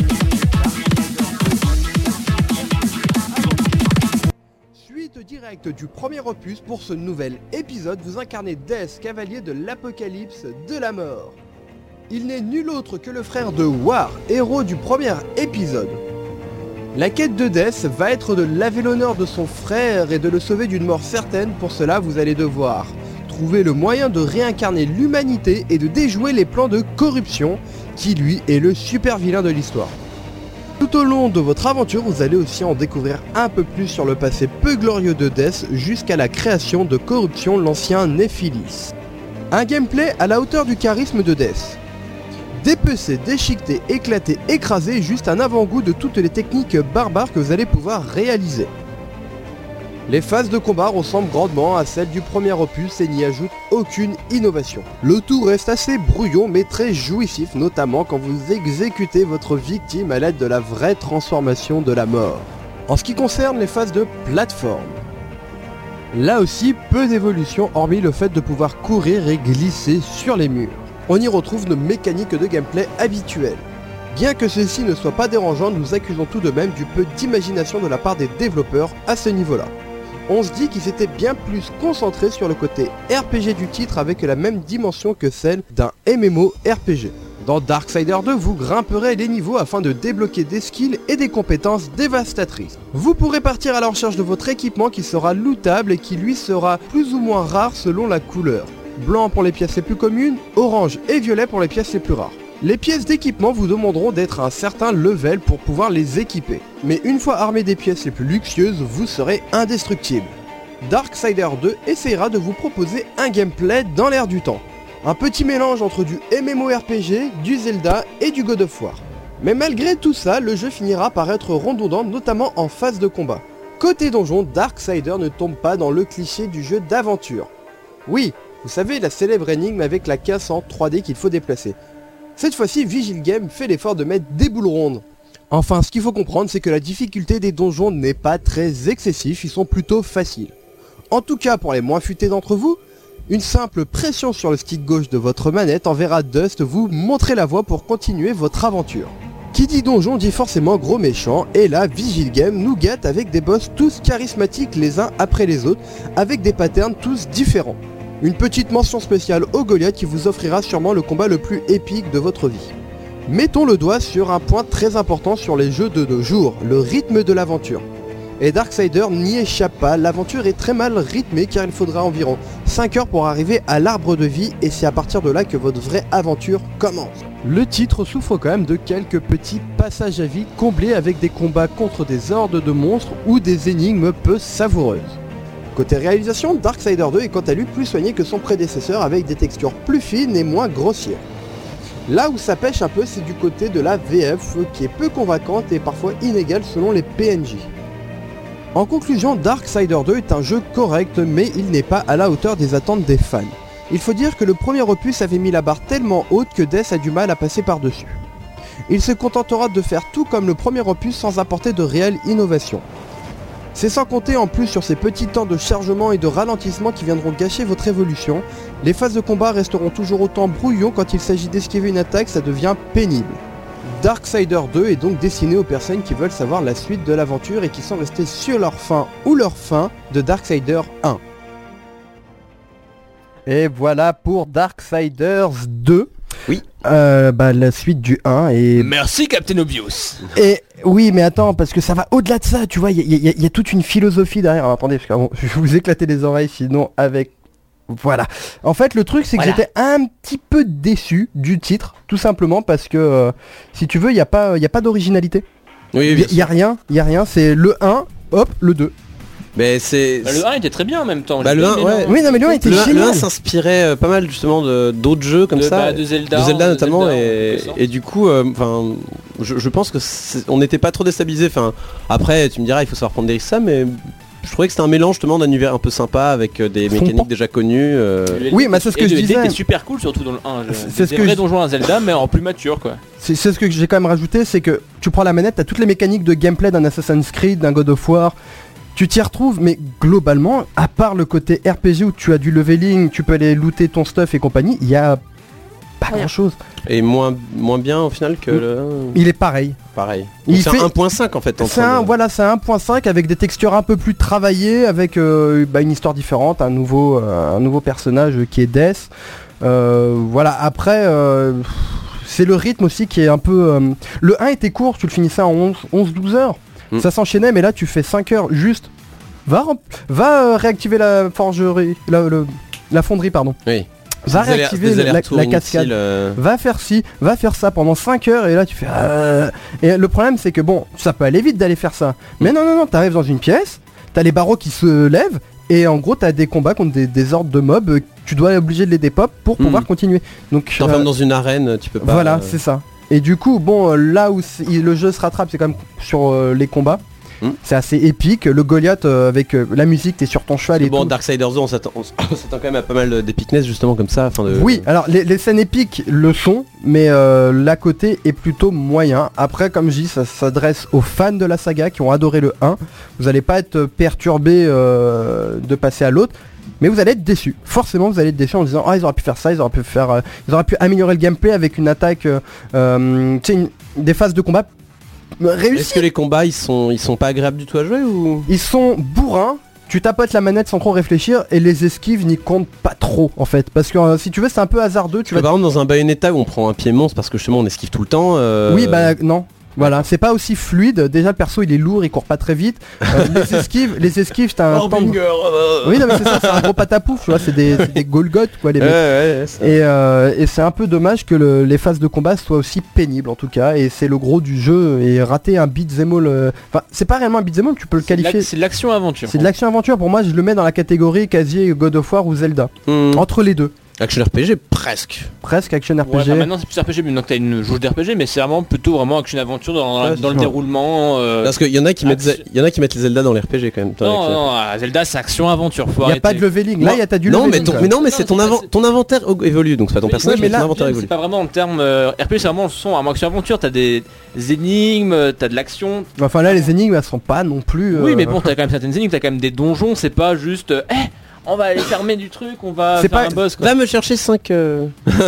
[SPEAKER 3] Suite directe du premier opus pour ce nouvel épisode, vous incarnez Death, cavalier de l'apocalypse de la mort. Il n'est nul autre que le frère de War, héros du premier épisode. La quête de Death va être de laver l'honneur de son frère et de le sauver d'une mort certaine. Pour cela, vous allez devoir trouver le moyen de réincarner l'humanité et de déjouer les plans de corruption, qui lui est le super vilain de l'histoire. Tout au long de votre aventure, vous allez aussi en découvrir un peu plus sur le passé peu glorieux de Death jusqu'à la création de Corruption, l'ancien Néphilis. Un gameplay à la hauteur du charisme de Death. Dépecé, déchiqueté, éclaté, écrasé, juste un avant-goût de toutes les techniques barbares que vous allez pouvoir réaliser. Les phases de combat ressemblent grandement à celles du premier opus et n'y ajoutent aucune innovation. Le tout reste assez brouillon mais très jouissif, notamment quand vous exécutez votre victime à l'aide de la vraie transformation de la mort. En ce qui concerne les phases de plateforme, Là aussi, peu d'évolution hormis le fait de pouvoir courir et glisser sur les murs. On y retrouve nos mécaniques de gameplay habituelles. Bien que ceci ne soit pas dérangeant, nous accusons tout de même du peu d'imagination de la part des développeurs à ce niveau-là. On se dit qu'ils étaient bien plus concentrés sur le côté R P G du titre avec la même dimension que celle d'un M M O R P G. Dans Darksiders deux, vous grimperez les niveaux afin de débloquer des skills et des compétences dévastatrices. Vous pourrez partir à la recherche de votre équipement qui sera lootable et qui lui sera plus ou moins rare selon la couleur. Blanc pour les pièces les plus communes, orange et violet pour les pièces les plus rares. Les pièces d'équipement vous demanderont d'être à un certain level pour pouvoir les équiper. Mais une fois armé des pièces les plus luxueuses, vous serez indestructible. Darksiders deux essaiera de vous proposer un gameplay dans l'air du temps. Un petit mélange entre du M M O R P G, du Zelda et du God of War. Mais malgré tout ça, le jeu finira par être redondant, notamment en phase de combat. Côté donjon, Darksiders ne tombe pas dans le cliché du jeu d'aventure. Oui, vous savez, la célèbre énigme avec la casse en trois D qu'il faut déplacer. Cette fois-ci, Vigil Game fait l'effort de mettre des boules rondes. Enfin, ce qu'il faut comprendre, c'est que la difficulté des donjons n'est pas très excessive, ils sont plutôt faciles. En tout cas, pour les moins futés d'entre vous, une simple pression sur le stick gauche de votre manette enverra Dust vous montrer la voie pour continuer votre aventure. Qui dit donjon dit forcément gros méchant, et là, Vigil Game nous gâte avec des boss tous charismatiques les uns après les autres, avec des patterns tous différents. Une petite mention spéciale au Goliath qui vous offrira sûrement le combat le plus épique de votre vie. Mettons le doigt sur un point très important sur les jeux de nos jours, le rythme de l'aventure. Et Darksiders n'y échappe pas, l'aventure est très mal rythmée car il faudra environ cinq heures pour arriver à l'arbre de vie et c'est à partir de là que votre vraie aventure commence. Le titre souffre quand même de quelques petits passages à vide comblés avec des combats contre des hordes de monstres ou des énigmes peu savoureuses. Côté réalisation, Darksiders deux est quant à lui plus soigné que son prédécesseur avec des textures plus fines et moins grossières. Là où ça pêche un peu, c'est du côté de la V F qui est peu convaincante et parfois inégale selon les P N J. En conclusion, Darksiders deux est un jeu correct mais il n'est pas à la hauteur des attentes des fans. Il faut dire que le premier opus avait mis la barre tellement haute que Death a du mal à passer par-dessus. Il se contentera de faire tout comme le premier opus sans apporter de réelle innovation. C'est sans compter en plus sur ces petits temps de chargement et de ralentissement qui viendront gâcher votre évolution. Les phases de combat resteront toujours autant brouillons quand il s'agit d'esquiver une attaque, ça devient pénible. Darksiders deux est donc destiné aux personnes qui veulent savoir la suite de l'aventure et qui sont restées sur leur fin ou leur fin de Darksiders un. Et voilà pour Darksiders deux.
[SPEAKER 4] Oui.
[SPEAKER 3] Euh, bah, la suite du un et...
[SPEAKER 5] Merci Captain Obvious.
[SPEAKER 3] Et oui, mais attends, parce que ça va au-delà de ça, tu vois, il y, y, y a toute une philosophie derrière. Alors, attendez, parce que bon, je vais vous éclater les oreilles, sinon avec... Voilà. En fait, le truc, c'est que voilà. J'étais un petit peu déçu du titre, tout simplement parce que, euh, si tu veux, il n'y a pas, y a pas d'originalité.
[SPEAKER 4] Oui,
[SPEAKER 3] il y, y a rien, il y a rien, c'est le un, hop, le deux.
[SPEAKER 4] Mais c'est...
[SPEAKER 5] Bah, le un était très bien en même temps.
[SPEAKER 4] Bah, le un, ouais.
[SPEAKER 3] Oui, non, mais le un était
[SPEAKER 4] le
[SPEAKER 3] génial.
[SPEAKER 4] Le un s'inspirait euh, pas mal justement de, d'autres jeux comme
[SPEAKER 5] de,
[SPEAKER 4] ça.
[SPEAKER 5] Bah, de Zelda.
[SPEAKER 4] De Zelda notamment.
[SPEAKER 5] Zelda,
[SPEAKER 4] et, et du coup, enfin, euh, je, je pense que on n'était pas trop déstabilisé. Enfin, après, tu me diras, il faut savoir prendre des risques ça, mais... Je trouvais que c'était un mélange justement d'un univers un peu sympa avec euh, des mécaniques pan. déjà connues. Euh...
[SPEAKER 3] Oui, mais c'est ce que je disais.
[SPEAKER 5] C'était super cool surtout dans le un.
[SPEAKER 3] C'est ce que
[SPEAKER 5] vrai donjon à Zelda mais en plus mature quoi.
[SPEAKER 3] C'est, c'est ce que j'ai quand même rajouté, c'est que tu prends la manette, t'as toutes les mécaniques de gameplay d'un Assassin's Creed, d'un God of War. Tu t'y retrouves, mais globalement, à part le côté R P G où tu as du leveling, tu peux aller looter ton stuff et compagnie, il y a pas grand chose.
[SPEAKER 4] Et moins, moins bien au final que le...
[SPEAKER 3] Il est pareil.
[SPEAKER 4] Pareil. Il c'est fait... un un point cinq en fait. En
[SPEAKER 3] c'est un,
[SPEAKER 4] de...
[SPEAKER 3] Voilà, c'est un point cinq avec des textures un peu plus travaillées, avec euh, bah, une histoire différente, un nouveau, euh, un nouveau personnage qui est Death. Euh, voilà, après, euh, c'est le rythme aussi qui est un peu... Euh... Le un était court, tu le finissais en onze douze heures. Mm. Ça s'enchaînait, mais là tu fais cinq heures juste. Va, va euh, réactiver la forgerie, la, le, la fonderie, pardon.
[SPEAKER 4] Oui.
[SPEAKER 3] Va réactiver la, la, la cascade, euh... va faire ci, va faire ça pendant cinq heures et là tu fais... Euh... Et le problème c'est que bon, ça peut aller vite d'aller faire ça. Mais non, non, non, t'arrives dans une pièce, t'as les barreaux qui se lèvent et en gros t'as des combats contre des, des hordes de mobs, tu dois être obligé de les dépop pour mmh. pouvoir continuer. Donc
[SPEAKER 4] tu t'enfermes euh... dans une arène, tu peux pas...
[SPEAKER 3] Voilà,
[SPEAKER 4] euh...
[SPEAKER 3] c'est ça. Et du coup, bon, là où le jeu se rattrape, c'est quand même sur euh, les combats.
[SPEAKER 4] Mm.
[SPEAKER 3] C'est assez épique. Le Goliath euh, avec euh, la musique, t'es sur ton cheval et
[SPEAKER 4] bon,
[SPEAKER 3] tout.
[SPEAKER 4] Darksiders deux, on s'attend, on s'attend quand même à pas mal d'épicness justement comme ça. De...
[SPEAKER 3] Oui, alors les, les scènes épiques le sont, mais euh, l'à côté est plutôt moyen. Après, comme je dis, ça s'adresse aux fans de la saga qui ont adoré le un. Vous allez pas être perturbé euh, de passer à l'autre. Mais vous allez être déçus. Forcément, vous allez être déçus en disant ah ils auraient pu faire ça, ils auraient pu faire, euh, ils auraient pu améliorer le gameplay avec une attaque, euh, euh, tu sais, une- des phases de combat réussies.
[SPEAKER 4] Est-ce que les combats ils sont ils sont pas agréables du tout à jouer ou
[SPEAKER 3] Ils sont bourrins. Tu tapotes la manette sans trop réfléchir et les esquives n'y comptent pas trop en fait. Parce que euh, si tu veux, c'est un peu hasardeux. Tu
[SPEAKER 4] Tu vas
[SPEAKER 3] vas.
[SPEAKER 4] par exemple dans un Bayonetta où on prend un pied monstre parce que justement on esquive tout le temps. euh,
[SPEAKER 3] Oui, bah non. Voilà, c'est pas aussi fluide. Déjà le perso il est lourd, il court pas très vite. Euh, les esquives, les esquives, t'as un temps.
[SPEAKER 4] Warbinger, euh,
[SPEAKER 3] Oui, non mais c'est ça, c'est un gros patapouf, tu vois, c'est des, c'est des Golgoth quoi les
[SPEAKER 4] Ouais,
[SPEAKER 3] mecs.
[SPEAKER 4] ouais, ouais, ça-
[SPEAKER 3] Et, euh, et c'est un peu dommage que le- les phases de combat soient aussi pénibles en tout cas. Et c'est le gros du jeu. Et rater un beat'em all, euh, enfin c'est pas réellement un beat'em all, tu peux le
[SPEAKER 5] C'est de
[SPEAKER 3] qualifier.
[SPEAKER 5] l'ac- c'est de l'action-aventure.
[SPEAKER 3] C'est de l'action aventure. Pour moi, je le mets dans la catégorie quasi God of War ou Zelda.
[SPEAKER 4] Hmm.
[SPEAKER 3] Entre les deux,
[SPEAKER 4] Action R P G presque.
[SPEAKER 3] presque action R P
[SPEAKER 5] Ouais,
[SPEAKER 3] G.
[SPEAKER 5] enfin, maintenant c'est plus R P G, mais donc t'as une jauge d'R P G, mais c'est vraiment plutôt vraiment action-aventure dans,
[SPEAKER 4] Ouais,
[SPEAKER 5] dans le
[SPEAKER 3] c'est ça.
[SPEAKER 5] déroulement. euh,
[SPEAKER 4] Parce qu'il y en a qui mettent
[SPEAKER 5] action-
[SPEAKER 4] il y en a qui mettent les Zelda dans les R P G quand même. toi,
[SPEAKER 5] Non,
[SPEAKER 4] avec, euh,
[SPEAKER 5] non, ah, Zelda c'est action-aventure, faut
[SPEAKER 3] Il y a
[SPEAKER 5] arrêter.
[SPEAKER 3] pas de leveling. Là, il y a t'as du
[SPEAKER 4] non, mais,
[SPEAKER 3] leveling.
[SPEAKER 4] ton,
[SPEAKER 3] quoi.
[SPEAKER 4] mais non, mais
[SPEAKER 5] Non,
[SPEAKER 4] c'est ton,
[SPEAKER 5] c'est
[SPEAKER 4] inven-
[SPEAKER 5] pas-
[SPEAKER 4] ton inventaire au- évolue, donc c'est pas ton
[SPEAKER 5] Oui,
[SPEAKER 4] personnage,
[SPEAKER 3] oui,
[SPEAKER 4] mais,
[SPEAKER 3] mais là,
[SPEAKER 4] ton inventaire
[SPEAKER 5] C'est
[SPEAKER 4] évolue.
[SPEAKER 5] pas vraiment en termes euh, R P G, c'est vraiment le son. À action-aventure, t'as des énigmes, t'as de l'action.
[SPEAKER 3] Enfin là, les énigmes, elles sont pas non plus.
[SPEAKER 5] Oui,
[SPEAKER 3] euh,
[SPEAKER 5] mais bon, t'as quand même certaines énigmes, t'as quand même des donjons, c'est pas juste. euh, Eh, on va aller fermer du truc, on va
[SPEAKER 3] C'est
[SPEAKER 5] faire
[SPEAKER 3] pas-
[SPEAKER 5] un boss quoi.
[SPEAKER 4] Va me chercher cinq.
[SPEAKER 3] Non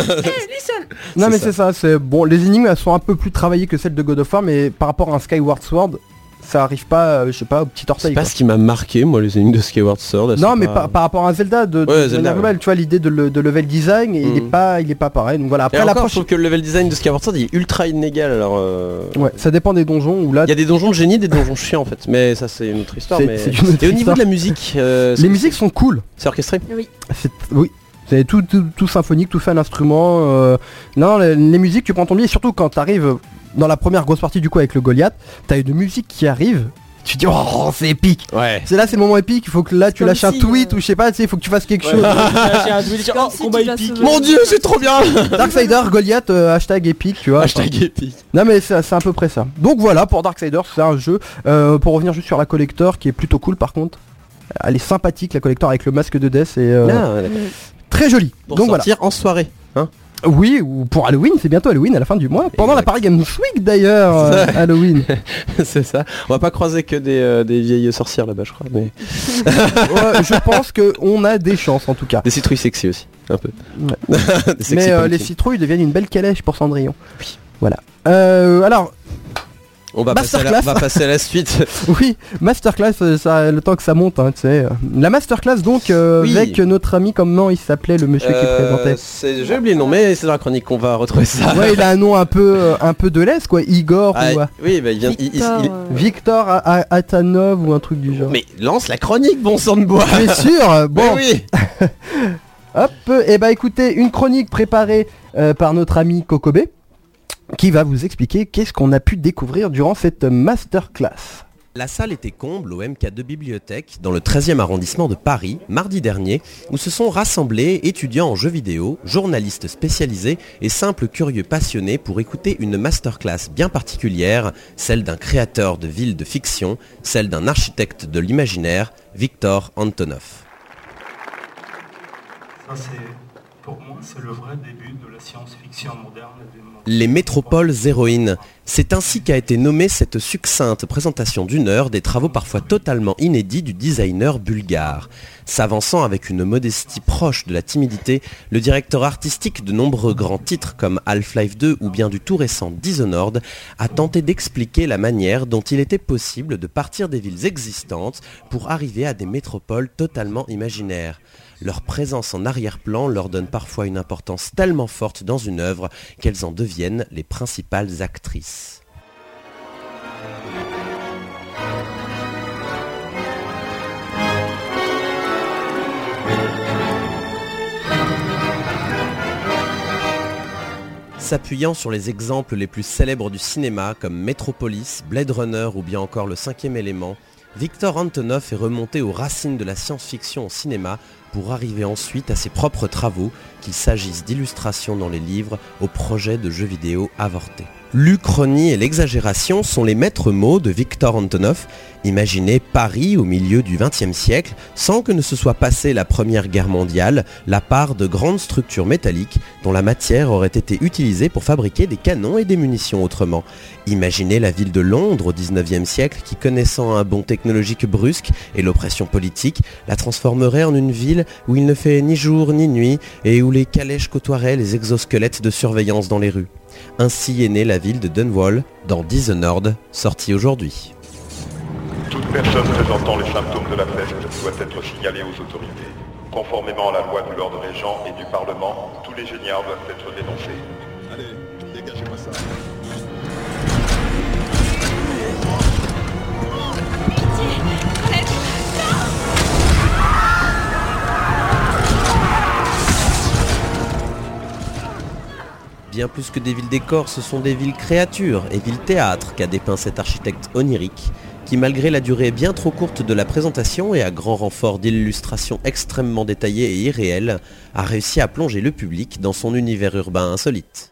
[SPEAKER 4] c'est
[SPEAKER 3] mais
[SPEAKER 4] ça.
[SPEAKER 3] c'est ça, c'est bon. Les énigmes elles sont un peu plus travaillées que celles de God of War, mais par rapport à un Skyward Sword, ça arrive pas, euh, je sais pas, au petit
[SPEAKER 4] C'est
[SPEAKER 3] orteil.
[SPEAKER 4] pas
[SPEAKER 3] quoi.
[SPEAKER 4] ce qui m'a marqué, moi, les énigmes de Skyward Sword. elles
[SPEAKER 3] Non
[SPEAKER 4] sont
[SPEAKER 3] mais
[SPEAKER 4] pas-
[SPEAKER 3] par, par rapport à un Zelda de, de
[SPEAKER 4] Ouais,
[SPEAKER 3] manière
[SPEAKER 4] Zelda,
[SPEAKER 3] globale, tu vois l'idée de, le- de level design, il est
[SPEAKER 4] Mhm.
[SPEAKER 3] pas, il est pas pareil. Donc voilà.
[SPEAKER 4] Et
[SPEAKER 3] Après
[SPEAKER 4] encore,
[SPEAKER 3] l'approche,
[SPEAKER 4] je trouve que le level design de Skyward Sword il est ultra inégal. Alors, euh,
[SPEAKER 3] ouais, ça dépend des donjons où là,
[SPEAKER 4] il y a des donjons de génie, des donjons chiants en fait. Mais ça c'est une autre histoire.
[SPEAKER 3] C'est-
[SPEAKER 4] Mais...
[SPEAKER 3] c'est une autre
[SPEAKER 4] Et au niveau
[SPEAKER 3] histoire.
[SPEAKER 4] de la musique, euh,
[SPEAKER 3] les
[SPEAKER 4] c'est-
[SPEAKER 3] musiques sont cool.
[SPEAKER 4] c'est orchestré.
[SPEAKER 3] C'est oui. C'est tout, tout, tout symphonique, tout fait à l'instrument. euh, Non, les, les musiques, tu prends ton billet, surtout quand t'arrives dans la première grosse partie du coup avec le Goliath, t'as une musique qui arrive. Tu te dis oh c'est épique.
[SPEAKER 4] Ouais.
[SPEAKER 3] C'est là c'est le moment épique. Il faut que là tu
[SPEAKER 6] comme
[SPEAKER 3] lâches un
[SPEAKER 6] si,
[SPEAKER 3] tweet
[SPEAKER 6] euh,
[SPEAKER 3] ou je sais pas, tu sais, il faut que tu fasses quelque
[SPEAKER 5] Ouais.
[SPEAKER 3] chose.
[SPEAKER 5] J'ai un tweet,
[SPEAKER 6] Comme
[SPEAKER 5] oh,
[SPEAKER 6] si
[SPEAKER 5] combat
[SPEAKER 6] tu vas
[SPEAKER 5] épique.
[SPEAKER 6] sauver-
[SPEAKER 4] Mon dieu, c'est trop bien.
[SPEAKER 3] Darksider, Goliath, euh, hashtag épique, tu vois.
[SPEAKER 4] Hashtag épique.
[SPEAKER 3] Non mais c'est c'est à peu près ça. Donc voilà pour Darksiders, c'est un jeu. Euh, pour revenir juste sur la collector qui est plutôt cool par contre. Elle est sympathique la collector avec le masque de Death et euh,
[SPEAKER 4] Ah, ouais, d'accord.
[SPEAKER 3] très jolie.
[SPEAKER 4] Pour
[SPEAKER 3] Donc voilà.
[SPEAKER 4] sortir en soirée. Hein
[SPEAKER 3] Oui, ou pour Halloween, c'est bientôt Halloween à la fin du mois. Pendant la
[SPEAKER 4] Exact.
[SPEAKER 3] Paris Games Week d'ailleurs, euh,
[SPEAKER 4] C'est ça.
[SPEAKER 3] Halloween.
[SPEAKER 4] c'est ça. On va pas croiser que des, euh, des vieilles sorcières là-bas, je crois. Mais
[SPEAKER 3] Ouais, je pense qu'on a des chances en tout cas.
[SPEAKER 4] des citrouilles sexy aussi, un peu.
[SPEAKER 3] Ouais.
[SPEAKER 4] Des sexy
[SPEAKER 3] Mais euh, les
[SPEAKER 4] pumpkins.
[SPEAKER 3] citrouilles deviennent une belle calèche pour Cendrillon. Voilà. Euh, alors,
[SPEAKER 4] On va, passer à la, on
[SPEAKER 3] Masterclass.
[SPEAKER 4] va passer à la suite.
[SPEAKER 3] oui, masterclass, euh, ça, le temps que ça monte, hein, tu sais. La masterclass donc, euh,
[SPEAKER 4] Oui.
[SPEAKER 3] avec notre ami, comment il s'appelait le monsieur qui
[SPEAKER 4] Euh,
[SPEAKER 3] présentait.
[SPEAKER 4] c'est- J'ai oublié le nom, mais c'est dans la chronique qu'on va retrouver ça.
[SPEAKER 3] Ouais, il a un nom un peu, euh, un peu de l'Est quoi, Igor
[SPEAKER 4] Ah,
[SPEAKER 3] ou euh,
[SPEAKER 4] oui, bah, il vient. il- il-
[SPEAKER 6] Victor,
[SPEAKER 4] il-
[SPEAKER 6] euh,
[SPEAKER 3] Victor A- A- Atanov ou un truc du genre.
[SPEAKER 4] Mais lance la chronique, bon sang de bois.
[SPEAKER 3] Tu es sûr euh, Bon,
[SPEAKER 4] Mais oui.
[SPEAKER 3] hop, et bah écoutez, une chronique préparée euh, par notre ami Kokobe, qui va vous expliquer qu'est-ce qu'on a pu découvrir durant cette masterclass.
[SPEAKER 4] La salle était comble au M K deux Bibliothèque, dans le treizième arrondissement de Paris, mardi dernier, où se sont rassemblés étudiants en jeux vidéo, journalistes spécialisés et simples curieux passionnés pour écouter une masterclass bien particulière, celle d'un créateur de villes de fiction, celle d'un architecte de l'imaginaire, Victor Antonov.
[SPEAKER 10] Ça, c'est, pour moi, c'est le vrai début de la science-fiction moderne. du monde.
[SPEAKER 4] Les métropoles héroïnes. C'est ainsi qu'a été nommée cette succincte présentation d'une heure des travaux parfois totalement inédits du designer bulgare. S'avançant avec une modestie proche de la timidité, le directeur artistique de nombreux grands titres comme Half-Life deux ou bien du tout récent Dishonored a tenté d'expliquer la manière dont il était possible de partir des villes existantes pour arriver à des métropoles totalement imaginaires. Leur présence en arrière-plan leur donne parfois une importance tellement forte dans une œuvre qu'elles en deviennent les principales actrices. S'appuyant sur les exemples les plus célèbres du cinéma comme Metropolis, Blade Runner ou bien encore Le Cinquième Élément, Victor Antonov est remonté aux racines de la science-fiction au cinéma pour arriver ensuite à ses propres travaux, qu'il s'agisse d'illustrations dans les livres, au projet de jeux vidéo avortés. L'Uchronie et l'exagération sont les maîtres mots de Victor Antonov. Imaginez Paris au milieu du vingtième siècle, sans que ne se soit passé la Première Guerre mondiale, la part de grandes structures métalliques dont la matière aurait été utilisée pour fabriquer des canons et des munitions autrement. Imaginez la ville de Londres au dix-neuvième siècle qui, connaissant un bond technologique brusque et l'oppression politique, la transformerait en une ville où il ne fait ni jour ni nuit et où les calèches côtoieraient les exosquelettes de surveillance dans les rues. Ainsi est née la ville de Dunwall dans Dishonored, sorti aujourd'hui.
[SPEAKER 11] Toute personne présentant les symptômes de la peste doit être signalée aux autorités. Conformément à la loi de l'ordre régent et du Parlement, tous les géniards doivent être dénoncés. Allez, dégagez-moi ça.
[SPEAKER 4] Bien plus que des villes décors, ce sont des villes créatures et villes théâtres qu'a dépeint cet architecte onirique, qui malgré la durée bien trop courte de la présentation et à grand renfort d'illustrations extrêmement détaillées et irréelles, a réussi à plonger le public dans son univers urbain insolite.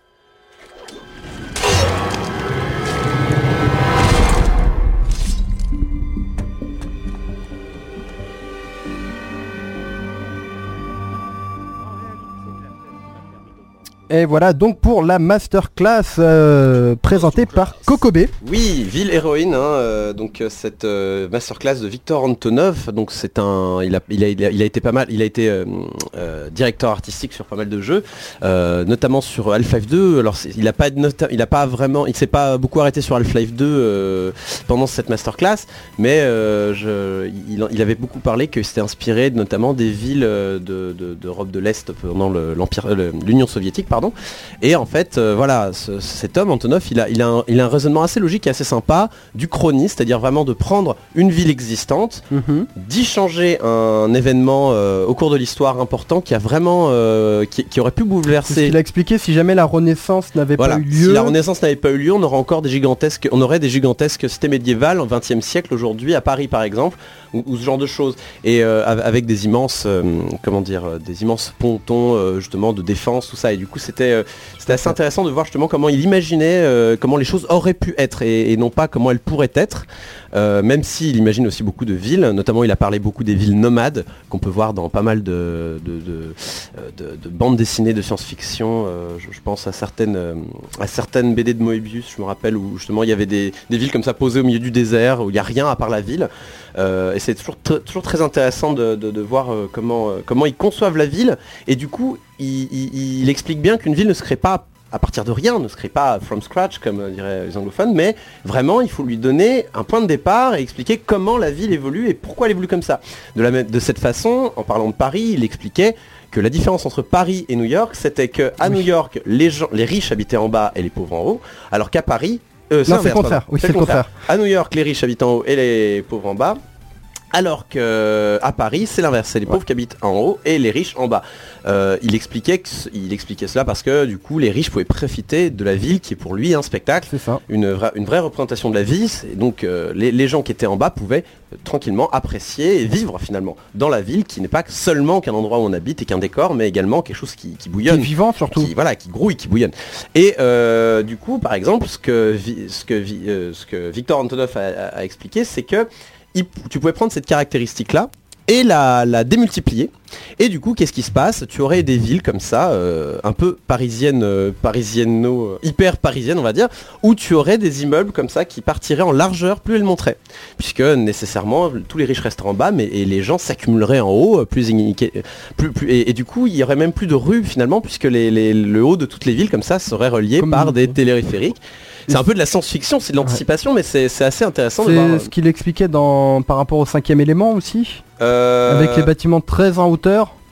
[SPEAKER 3] Et voilà donc pour la masterclass euh, présentée par Kokobé.
[SPEAKER 4] Oui, Ville Héroïne, hein, euh, donc euh, cette euh, masterclass de Victor Antonov. Donc c'est un, il a, il a, il a, il a été pas mal, il a été euh, euh, directeur artistique sur pas mal de jeux, euh, notamment sur Half-Life deux. Alors il a pas, nota- il a pas vraiment, il s'est pas beaucoup arrêté sur Half-Life deux euh, pendant cette masterclass, mais euh, je, il, il avait beaucoup parlé que c'était inspiré notamment des villes de, de, d'Europe de l'Est pendant le, l'empire, le, l'Union soviétique. Pardon. Et en fait, euh, voilà, ce, cet homme, Antonov, il a, il, a un, il a un raisonnement assez logique et assez sympa du chroniste, c'est-à-dire vraiment de prendre une ville existante, mm-hmm. d'y changer un événement euh, au cours de l'histoire important qui a vraiment, euh, qui, qui aurait pu bouleverser.
[SPEAKER 3] C'est ce qu'il a expliqué, si jamais la Renaissance n'avait
[SPEAKER 4] voilà.
[SPEAKER 3] pas eu lieu.
[SPEAKER 4] Si la Renaissance n'avait pas eu lieu, on aurait encore des gigantesques, on aurait des gigantesques cités médiévales au vingtième siècle aujourd'hui à Paris par exemple, ou, ou ce genre de choses, et euh, avec des immenses, euh, comment dire, des immenses pontons euh, justement de défense, tout ça, et du coup c'était euh, c'était assez intéressant de voir justement comment il imaginait euh, comment les choses auraient pu être et, et non pas comment elles pourraient être, euh, même s'il imagine aussi beaucoup de villes, notamment il a parlé beaucoup des villes nomades qu'on peut voir dans pas mal de, de, de, de, de bandes dessinées de science-fiction, euh, je, je pense à certaines, euh, à certaines B D de Moebius, je me rappelle, où justement il y avait des, des villes comme ça posées au milieu du désert, où il n'y a rien à part la ville, euh, et c'est toujours, t- toujours très intéressant de, de, de voir euh, comment, euh, comment ils conçoivent la ville, et du coup il, il, il explique bien qu'une ville ne se crée pas à partir de rien, ne se crée pas from scratch comme euh, diraient les anglophones, mais vraiment il faut lui donner un point de départ et expliquer comment la ville évolue et pourquoi elle évolue comme ça. De, la, de cette façon, en parlant de Paris, il expliquait que la différence entre Paris et New York, c'était que à oui. New York, les, gens, les riches habitaient en bas et les pauvres en haut, alors qu'à Paris, euh, c'est,
[SPEAKER 3] non, c'est le contraire. Oui, c'est le contraire.
[SPEAKER 4] À New York, les riches habitent en haut et les pauvres en bas. Alors qu'à Paris, c'est l'inverse, c'est les pauvres ouais. qui habitent en haut et les riches en bas. Euh, il, expliquait que, il expliquait cela parce que du coup, les riches pouvaient profiter de la ville qui est pour lui un spectacle,
[SPEAKER 3] c'est ça.
[SPEAKER 4] Une, vra- une vraie représentation de la vie. Et donc euh, les, les gens qui étaient en bas pouvaient euh, tranquillement apprécier et vivre finalement dans la ville qui n'est pas seulement qu'un endroit où on habite et qu'un décor, mais également quelque chose qui, qui bouillonne.
[SPEAKER 3] Qui est vivant surtout.
[SPEAKER 4] Qui, voilà, qui grouille, qui bouillonne. Et euh, du coup, par exemple, ce que, ce que, euh, ce que Victor Antonov a, a, a expliqué, c'est que Il, tu pouvais prendre cette caractéristique-là et la, la démultiplier. Et du coup, qu'est-ce qui se passe ? Tu aurais des villes comme ça, euh, un peu parisiennes, euh, parisienno, euh, hyper parisiennes, on va dire, où tu aurais des immeubles comme ça qui partiraient en largeur plus elles monteraient. Puisque nécessairement, tous les riches resteraient en bas, mais et les gens s'accumuleraient en haut, plus, plus, plus et, et du coup, il y aurait même plus de rues finalement, puisque les, les, le haut de toutes les villes comme ça serait relié comme par des téléphériques. C'est un peu de la science-fiction, c'est de l'anticipation, ouais. mais c'est, c'est assez intéressant
[SPEAKER 3] c'est
[SPEAKER 4] de voir.
[SPEAKER 3] C'est ce qu'il expliquait dans, par rapport au cinquième élément aussi, euh... avec les bâtiments très en hauteur.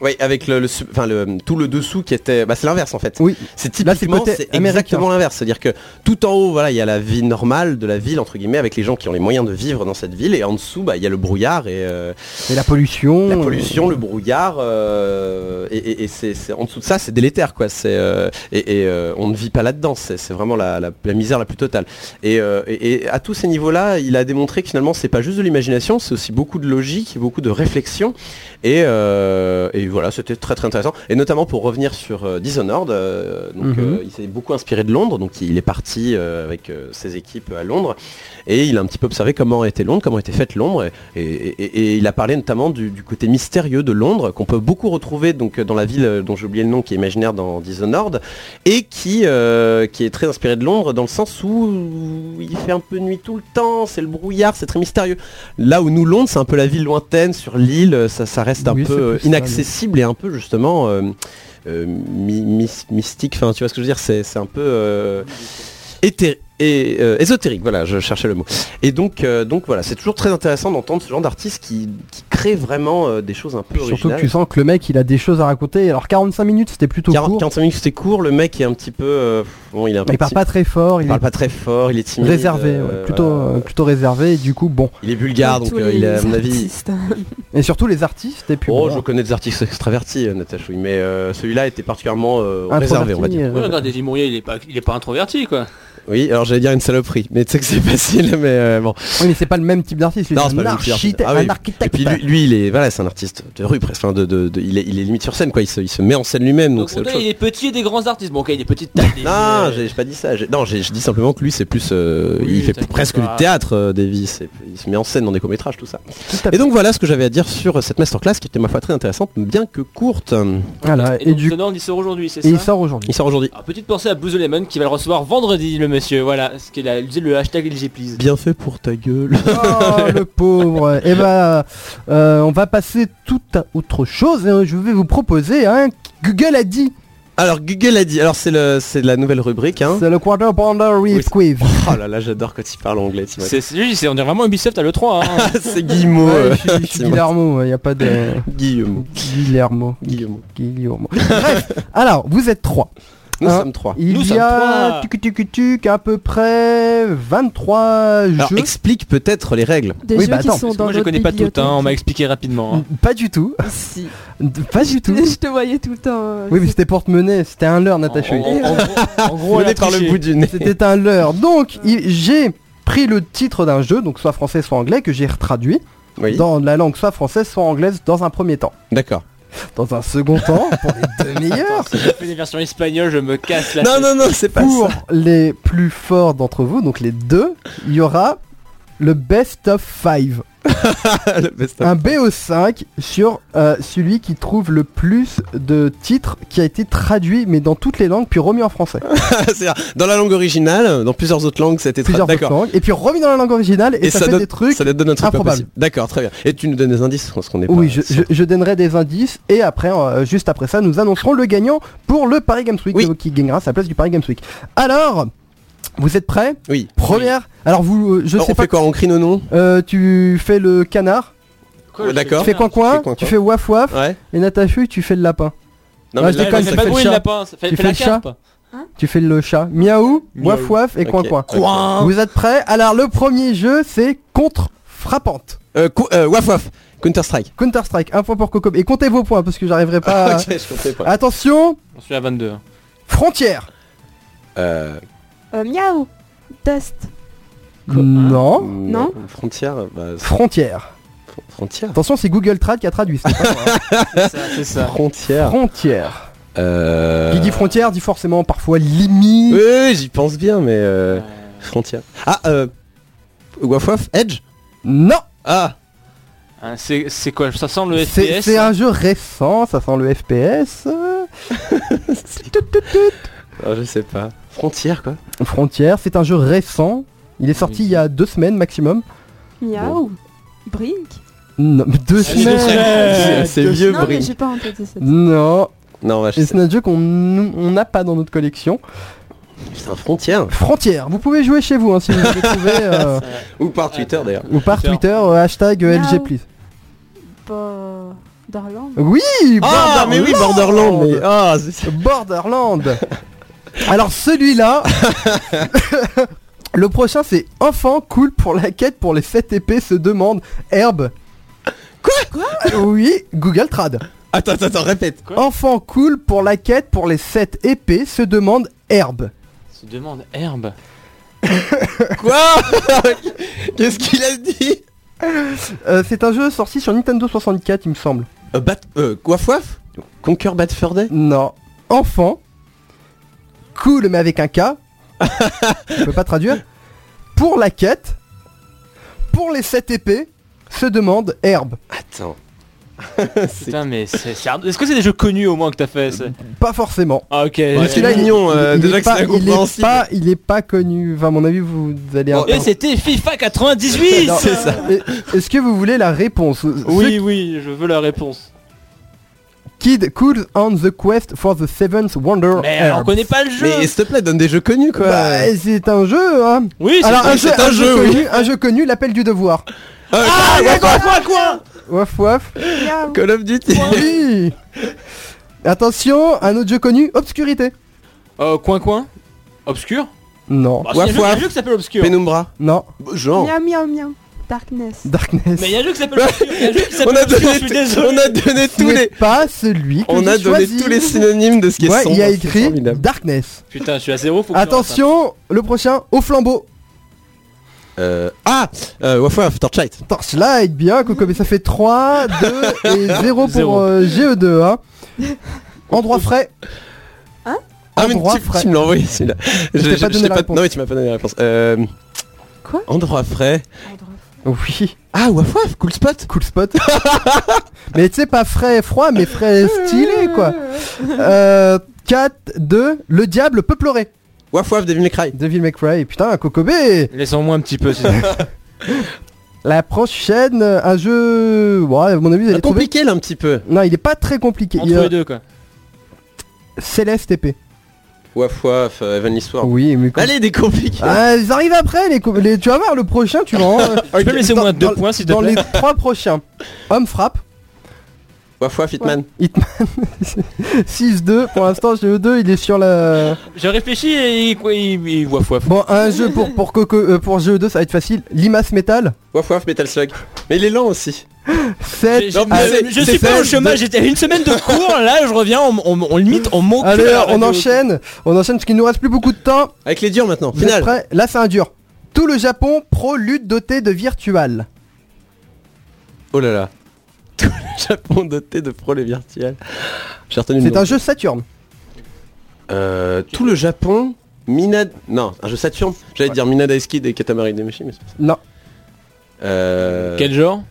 [SPEAKER 4] Oui, avec le, le, enfin le, tout le dessous qui était, bah c'est l'inverse en fait.
[SPEAKER 3] Oui.
[SPEAKER 4] C'est typiquement,
[SPEAKER 3] Là, c'est
[SPEAKER 4] c'est
[SPEAKER 3] américain.
[SPEAKER 4] exactement l'inverse. C'est-à-dire que tout en haut, voilà, il y a la vie normale de la ville entre guillemets, avec les gens qui ont les moyens de vivre dans cette ville, et en dessous, bah il y a le brouillard et, euh,
[SPEAKER 3] et la pollution.
[SPEAKER 4] La pollution, le brouillard, euh, et, et, et c'est, c'est en dessous de ça, c'est délétère quoi. C'est euh, et, et euh, on ne vit pas là-dedans. C'est, c'est vraiment la, la, la misère la plus totale. Et, euh, et, et à tous ces niveaux-là, il a démontré que finalement, c'est pas juste de l'imagination, c'est aussi beaucoup de logique, beaucoup de réflexion. Et, euh, et voilà, c'était très très intéressant. Et notamment pour revenir sur euh, Dishonored, euh, donc, mm-hmm. euh, il s'est beaucoup inspiré de Londres, donc il est parti euh, avec euh, ses équipes à Londres, et il a un petit peu observé comment était Londres, comment était faite Londres, et, et, et, et il a parlé notamment du, du côté mystérieux de Londres, qu'on peut beaucoup retrouver donc dans la ville dont j'ai oublié le nom, qui est imaginaire dans Dishonored, et qui, euh, qui est très inspiré de Londres dans le sens où il fait un peu nuit tout le temps, c'est le brouillard, c'est très mystérieux. Là où nous, Londres, c'est un peu la ville lointaine sur l'île, ça, ça reste un oui, peu inaccessible ça, et un peu justement euh, euh, mi- mi- mystique, enfin tu vois ce que je veux dire, c'est, c'est un peu euh, éthéré- et, euh, ésotérique, voilà, je cherchais le mot. Et donc, euh, donc voilà, c'est toujours très intéressant d'entendre ce genre d'artiste qui, qui crée vraiment euh, des choses un peu originales.
[SPEAKER 3] Surtout que tu sens que le mec il a des choses à raconter. Alors quarante-cinq minutes c'était plutôt
[SPEAKER 4] quarante,
[SPEAKER 3] court.
[SPEAKER 4] quarante-cinq minutes c'était court, le mec est un petit peu... Euh, bon, il, est un
[SPEAKER 3] il parle
[SPEAKER 4] petit...
[SPEAKER 3] pas très fort.
[SPEAKER 4] Il, il
[SPEAKER 3] est...
[SPEAKER 4] parle pas très fort, il est timide.
[SPEAKER 3] Réservé,
[SPEAKER 4] euh,
[SPEAKER 3] ouais, plutôt,
[SPEAKER 4] voilà.
[SPEAKER 3] euh, plutôt réservé et du coup bon.
[SPEAKER 4] Il est bulgare donc euh, il est à mon avis...
[SPEAKER 3] Et surtout les artistes et puis
[SPEAKER 4] Oh
[SPEAKER 3] bon,
[SPEAKER 4] je connais des artistes extravertis euh, Natacha, oui, mais euh, celui-là était particulièrement euh, réservé on va dire.
[SPEAKER 5] Oui, regarde, David Mourier il est pas, il est pas introverti quoi.
[SPEAKER 4] Oui, alors j'allais dire une saloperie, mais tu sais que c'est facile, mais euh, bon.
[SPEAKER 3] Oui, mais c'est pas le même type d'artiste.
[SPEAKER 4] Non,
[SPEAKER 3] c'est un, architecte,
[SPEAKER 4] ah, oui.
[SPEAKER 3] un architecte.
[SPEAKER 4] Et puis lui, lui, il est, voilà, c'est un artiste de rue presque. Enfin, de, de, de, il est, il est limite sur scène, quoi. Il se, il se met en scène lui-même. Donc, donc
[SPEAKER 5] c'est il est petit et des grands artistes. Bon, ok, il est petit de taille.
[SPEAKER 4] Non, euh... j'ai, j'ai pas dit ça. J'ai, non, j'ai, je dis simplement que lui, c'est plus, euh, oui, il fait presque pas. Du théâtre, euh, Davy. C'est, il se met en scène dans des courts métrages, tout ça. Tout et donc voilà ce que j'avais à dire sur cette masterclass, qui était ma foi très intéressante, bien que courte.
[SPEAKER 3] Voilà.
[SPEAKER 5] Et, et donc, du... il sort aujourd'hui, c'est
[SPEAKER 3] et
[SPEAKER 5] ça.
[SPEAKER 3] Il sort aujourd'hui.
[SPEAKER 4] Il sort aujourd'hui.
[SPEAKER 5] Alors, petite pensée à Blue the Lemon qui va le recevoir vendredi, le monsieur. Voilà. Qu'il a utilisé le hashtag L G please.
[SPEAKER 4] Bien fait pour ta gueule.
[SPEAKER 3] Oh le pauvre. Et bah euh, on va passer tout à autre chose. Je vais vous proposer un hein, Google a dit.
[SPEAKER 4] Alors Google a dit, alors c'est le c'est la nouvelle rubrique hein.
[SPEAKER 3] C'est le Quarter Pounder with Quiz.
[SPEAKER 4] Oh là là j'adore quand il parle anglais.
[SPEAKER 5] C'est, c'est lui, c'est on dirait vraiment Ubisoft à l'E trois hein.
[SPEAKER 4] C'est Guillemot.
[SPEAKER 3] Ouais, euh, je suis Guillermo, il y a pas de
[SPEAKER 4] Guillemot.
[SPEAKER 3] Guillermo.
[SPEAKER 4] Guillemot.
[SPEAKER 3] Guillermo. Bref, alors vous êtes trois.
[SPEAKER 4] Nous
[SPEAKER 3] hein,
[SPEAKER 4] sommes trois.
[SPEAKER 3] Il
[SPEAKER 5] Nous
[SPEAKER 3] y a tuc, tuc, tuc, tuc, à peu près vingt-trois
[SPEAKER 4] Alors,
[SPEAKER 3] jeux.
[SPEAKER 4] Explique peut-être les règles.
[SPEAKER 6] Des
[SPEAKER 3] oui,
[SPEAKER 6] jeux
[SPEAKER 3] bah
[SPEAKER 6] qui
[SPEAKER 3] attends,
[SPEAKER 6] sont dans
[SPEAKER 5] moi je connais pas toutes, hein, on m'a expliqué rapidement. Hein.
[SPEAKER 3] Pas du tout.
[SPEAKER 6] Si.
[SPEAKER 3] Pas du tout.
[SPEAKER 6] Je te voyais tout le temps. Euh,
[SPEAKER 3] oui mais c'était pour te mener, c'était un leurre Natacha.
[SPEAKER 5] En, en, en gros, en gros elle a
[SPEAKER 4] par le bout du nez.
[SPEAKER 3] C'était un leurre. Donc il, j'ai pris le titre d'un jeu, donc soit français soit anglais, que j'ai retraduit
[SPEAKER 4] oui.
[SPEAKER 3] dans la langue soit française soit anglaise dans un premier temps.
[SPEAKER 4] D'accord.
[SPEAKER 3] Dans un second temps, pour les deux meilleurs.
[SPEAKER 5] Si je fais des versions espagnoles, je me casse la
[SPEAKER 4] Non,
[SPEAKER 5] tête.
[SPEAKER 4] non, non, c'est pas
[SPEAKER 3] pour
[SPEAKER 4] ça.
[SPEAKER 3] les plus forts d'entre vous, donc les deux, il y aura le best of five.
[SPEAKER 4] Le best of
[SPEAKER 3] un B O cinq sur euh, celui qui trouve le plus de titres qui a été traduit mais dans toutes les langues puis remis en français.
[SPEAKER 4] C'est-à-dire dans la langue originale, dans plusieurs autres langues, ça a été
[SPEAKER 3] plusieurs
[SPEAKER 4] tra- d'accord.
[SPEAKER 3] autres langues et puis remis dans la langue originale et, et ça, ça fait
[SPEAKER 4] donne,
[SPEAKER 3] des trucs
[SPEAKER 4] ça donne un truc
[SPEAKER 3] improbables.
[SPEAKER 4] Pas possible. D'accord, très bien. Et tu nous donnes des indices parce qu'on est
[SPEAKER 3] oui,
[SPEAKER 4] pas
[SPEAKER 3] je, je, je donnerai des indices et après, euh, juste après ça, nous annoncerons le gagnant pour le Paris Games Week oui. qui gagnera sa place du Paris Games Week. Alors. Vous êtes prêts ?
[SPEAKER 4] Oui.
[SPEAKER 3] Première. Oui. Alors vous, euh, je
[SPEAKER 4] Alors
[SPEAKER 3] sais
[SPEAKER 4] on
[SPEAKER 3] pas.
[SPEAKER 4] fait quoi ? On crie nos noms ?
[SPEAKER 3] euh, Tu fais le canard.
[SPEAKER 5] Quoi,
[SPEAKER 4] ouais, d'accord.
[SPEAKER 3] Tu fais coin coin. Tu fais waf waf.
[SPEAKER 4] Ouais.
[SPEAKER 3] Et Natacha, tu fais le lapin.
[SPEAKER 5] Non, mais là, là, c'est pas le lapin. Ça fait,
[SPEAKER 3] tu
[SPEAKER 5] fait
[SPEAKER 3] fais
[SPEAKER 5] la
[SPEAKER 3] le chat.
[SPEAKER 6] Hein
[SPEAKER 3] tu fais le chat. Miaou, waf waf et coin coin.
[SPEAKER 5] Coin.
[SPEAKER 3] Vous êtes prêts ? Alors le premier jeu, c'est contre frappante.
[SPEAKER 4] Euh, cou- euh, waf waf. Counter Strike.
[SPEAKER 3] Counter Strike. Un point pour Coco. Et comptez vos points parce que j'arriverai pas.
[SPEAKER 4] Ok, je comptais pas.
[SPEAKER 3] Attention.
[SPEAKER 5] J'en suis à vingt-deux.
[SPEAKER 3] Frontière.
[SPEAKER 4] Euh.
[SPEAKER 6] Euh, miaou. Test.
[SPEAKER 3] Non.
[SPEAKER 6] Non.
[SPEAKER 4] Frontière. Bah,
[SPEAKER 3] Frontière.
[SPEAKER 4] Frontière.
[SPEAKER 3] Attention, c'est Google Trad qui a traduit. C'est pas moi, hein.
[SPEAKER 5] C'est ça, c'est ça.
[SPEAKER 4] Frontière.
[SPEAKER 3] Frontière.
[SPEAKER 4] Euh...
[SPEAKER 3] Qui dit frontière dit forcément parfois limite.
[SPEAKER 4] Oui, oui, j'y pense bien, mais euh... frontière. Ah, euh... Waf Waf Edge.
[SPEAKER 3] Non.
[SPEAKER 4] Ah.
[SPEAKER 5] Hein, c'est, c'est quoi ? Ça sent le F P
[SPEAKER 3] C'est,
[SPEAKER 5] S
[SPEAKER 3] c'est un jeu récent, ça sent le F P S.
[SPEAKER 4] Oh, je sais pas. Frontière quoi.
[SPEAKER 3] Frontière, c'est un jeu récent. Il est sorti oui. il y a deux semaines maximum.
[SPEAKER 6] Miaou. Bon. Brink.
[SPEAKER 3] Non, mais deux
[SPEAKER 5] c'est
[SPEAKER 3] semaines.
[SPEAKER 4] C'est, c'est vieux
[SPEAKER 6] Non,
[SPEAKER 4] Brink.
[SPEAKER 6] mais j'ai pas en tête cette.
[SPEAKER 3] Non.
[SPEAKER 4] Non, bah,
[SPEAKER 3] et c'est un jeu qu'on on n'a pas dans notre collection.
[SPEAKER 4] C'est un Frontière.
[SPEAKER 3] Frontière. Vous pouvez jouer chez vous hein, si vous avez trouvé. Euh...
[SPEAKER 4] Ou par Twitter d'ailleurs.
[SPEAKER 3] Ou par Twitter, euh, hashtag L G please.
[SPEAKER 6] Pas... Borderland.
[SPEAKER 3] Oui,
[SPEAKER 4] Ah, mais oui, Borderland. Mais... Ah, c'est...
[SPEAKER 3] Borderland. Alors celui-là, le prochain c'est enfant cool pour la quête pour les sept épées se demande herbe.
[SPEAKER 4] Quoi Quoi
[SPEAKER 3] Oui, Google Trad.
[SPEAKER 4] Attends, attends, attends, répète.
[SPEAKER 5] Quoi
[SPEAKER 3] Enfant cool pour la quête pour les sept épées se demande herbe.
[SPEAKER 5] Se demande herbe.
[SPEAKER 4] Quoi Qu'est-ce qu'il a dit?
[SPEAKER 3] euh, C'est un jeu sorti sur Nintendo soixante-quatre il me semble.
[SPEAKER 4] euh, Bat... Euh, Waf Waf Conquer Bad Fur Day?
[SPEAKER 3] Non. Enfant cool mais avec un K. Je peux pas traduire. Pour la quête pour les sept épées se demande herbe.
[SPEAKER 4] Attends.
[SPEAKER 5] Putain mais c'est... c'est... Est-ce que c'est des jeux connus au moins que t'as fait c'est...
[SPEAKER 3] Pas forcément.
[SPEAKER 5] Ah ok.
[SPEAKER 4] Ouais,
[SPEAKER 5] Euh,
[SPEAKER 4] celui-là, mignon, euh,
[SPEAKER 3] il, il
[SPEAKER 4] déjà
[SPEAKER 3] est
[SPEAKER 4] que c'est
[SPEAKER 3] pas, il est
[SPEAKER 4] incompréhensible.
[SPEAKER 3] pas, il est pas connu. Enfin, à mon avis, vous allez. un
[SPEAKER 5] Et
[SPEAKER 3] peu-
[SPEAKER 5] c'était FIFA quatre-vingt-dix-huit.
[SPEAKER 3] Non,
[SPEAKER 4] c'est ça.
[SPEAKER 3] Et- Est-ce que vous voulez la réponse?
[SPEAKER 5] Oui oui, je veux la réponse.
[SPEAKER 3] Kid cool on the quest for the seventh wonder.
[SPEAKER 5] Mais
[SPEAKER 3] herb.
[SPEAKER 5] on connaît pas le jeu.
[SPEAKER 4] Mais s'il te plaît, donne des jeux connus quoi.
[SPEAKER 3] Bah, c'est un jeu, hein.
[SPEAKER 5] Oui, c'est
[SPEAKER 3] Alors un
[SPEAKER 5] vrai,
[SPEAKER 3] jeu,
[SPEAKER 4] c'est un
[SPEAKER 3] un jeu
[SPEAKER 4] jeu, oui.
[SPEAKER 3] connu, un jeu connu, l'appel du devoir.
[SPEAKER 4] Euh,
[SPEAKER 5] Ah,
[SPEAKER 4] Call-
[SPEAKER 5] quoi quoi quoi
[SPEAKER 3] Waf waf.
[SPEAKER 4] Call of Duty.
[SPEAKER 3] Oui. Attention, un autre jeu connu, obscurité.
[SPEAKER 5] Euh, coin coin. Obscur.
[SPEAKER 3] Non,
[SPEAKER 5] Bah, il y a un jeu- il y a un
[SPEAKER 4] waf.
[SPEAKER 5] jeu qui s'appelle Obscur.
[SPEAKER 4] Penumbra.
[SPEAKER 3] non,
[SPEAKER 4] Genre.
[SPEAKER 6] Miam miam miam. Darkness.
[SPEAKER 3] Darkness.
[SPEAKER 5] Mais il y a un jeu qui s'appelle Obscur. Il y a un jeu qui
[SPEAKER 4] On
[SPEAKER 5] s'appelle
[SPEAKER 4] a
[SPEAKER 5] Obscur,
[SPEAKER 4] donné,
[SPEAKER 5] je suis désolé.
[SPEAKER 4] on a donné
[SPEAKER 3] Ce
[SPEAKER 4] tous
[SPEAKER 3] n'est
[SPEAKER 4] les,
[SPEAKER 3] pas celui que
[SPEAKER 4] on a
[SPEAKER 3] j'ai
[SPEAKER 4] donné
[SPEAKER 3] choisi.
[SPEAKER 4] tous les synonymes de ce qui est
[SPEAKER 3] Ouais,
[SPEAKER 4] sombre.
[SPEAKER 3] il y a
[SPEAKER 4] c'est
[SPEAKER 3] écrit
[SPEAKER 4] formidable.
[SPEAKER 3] Darkness.
[SPEAKER 5] Putain, je suis à zéro. Faut que je
[SPEAKER 3] Attention, le prochain au flambeau.
[SPEAKER 4] Euh, ah, euh, Waf Waf, Torchlight.
[SPEAKER 3] Torchlight, bien, Coco, mais ça fait trois, deux et zéro pour
[SPEAKER 5] Zéro.
[SPEAKER 3] euh, G E deux. Hein. Endroit frais.
[SPEAKER 6] Hein
[SPEAKER 4] Ah mais
[SPEAKER 3] Endroit
[SPEAKER 4] tu,
[SPEAKER 3] frais.
[SPEAKER 4] tu me l'as envoyé celui-là.
[SPEAKER 3] Je t'ai pas donné la réponse.
[SPEAKER 4] Non mais tu m'as pas donné la réponse. Euh...
[SPEAKER 6] Quoi
[SPEAKER 4] Endroit frais.
[SPEAKER 3] Oui,
[SPEAKER 4] Ah Waf Waf, cool spot.
[SPEAKER 3] cool spot. Mais tu sais, pas frais froid, mais frais stylé, quoi. Euh, quatre, deux, le diable peut pleurer.
[SPEAKER 4] Waf Waf, Devil May Cry.
[SPEAKER 3] Devil May Cry, putain, Coco B.
[SPEAKER 5] Laissons-moi un petit peu. c'est-
[SPEAKER 3] La prochaine, euh, un jeu... Ouais, à mon avis, vous allez trouver...
[SPEAKER 4] Compliqué là un petit peu.
[SPEAKER 3] Non, il est pas très compliqué.
[SPEAKER 5] Entre
[SPEAKER 3] Il y a
[SPEAKER 5] les deux quoi.
[SPEAKER 3] Céleste épée.
[SPEAKER 4] Waf Waf, euh, Heavenly Sword.
[SPEAKER 3] Oui, mais...
[SPEAKER 4] Allez, des compliqués.
[SPEAKER 3] Ah, ils arrivent après, les, co- les... tu vas voir, le prochain, tu vas... en-
[SPEAKER 5] Tu peux me laisser au
[SPEAKER 3] Dans-
[SPEAKER 5] moins deux
[SPEAKER 3] dans-
[SPEAKER 5] points s'il te
[SPEAKER 3] Dans
[SPEAKER 5] plaît.
[SPEAKER 3] les trois prochains. Homme frappe.
[SPEAKER 4] Waf Waf, Hitman.
[SPEAKER 3] Hitman. six deux. Pour l'instant, G E deux, il est sur la...
[SPEAKER 5] J'ai réfléchi et il, quoi, il, il waf waf.
[SPEAKER 3] Bon, un jeu pour, pour, Coco, euh, pour G E deux, ça va être facile. Limace Metal.
[SPEAKER 4] Waf Waf, Metal Slug. Mais il est lent aussi.
[SPEAKER 3] sept.
[SPEAKER 5] J'ai- j'ai-
[SPEAKER 4] Non, mais c'est-
[SPEAKER 5] je
[SPEAKER 4] c'est
[SPEAKER 5] suis pas au
[SPEAKER 3] fait
[SPEAKER 5] chômage, j'étais à une semaine de cours, là je reviens, on, on, on limite, on monte.
[SPEAKER 3] Allez, on enchaîne. On enchaîne parce qu'il nous reste plus beaucoup de temps.
[SPEAKER 4] Avec les durs maintenant.
[SPEAKER 3] Vous êtes
[SPEAKER 4] Final.
[SPEAKER 3] prêts? Là, c'est un dur. Tout le Japon pro lutte doté de virtual.
[SPEAKER 4] Oh là là. Tout le Japon doté de pro les virtuels. J'ai retenu le
[SPEAKER 3] C'est
[SPEAKER 4] nom.
[SPEAKER 3] un jeu Saturn.
[SPEAKER 4] Euh, tout le Japon. Minad. Non, un jeu Saturn. J'allais dire Minad Ice Kid et Katamari Damacy, mais c'est pas ça.
[SPEAKER 3] Non.
[SPEAKER 4] Euh...
[SPEAKER 5] Quel genre?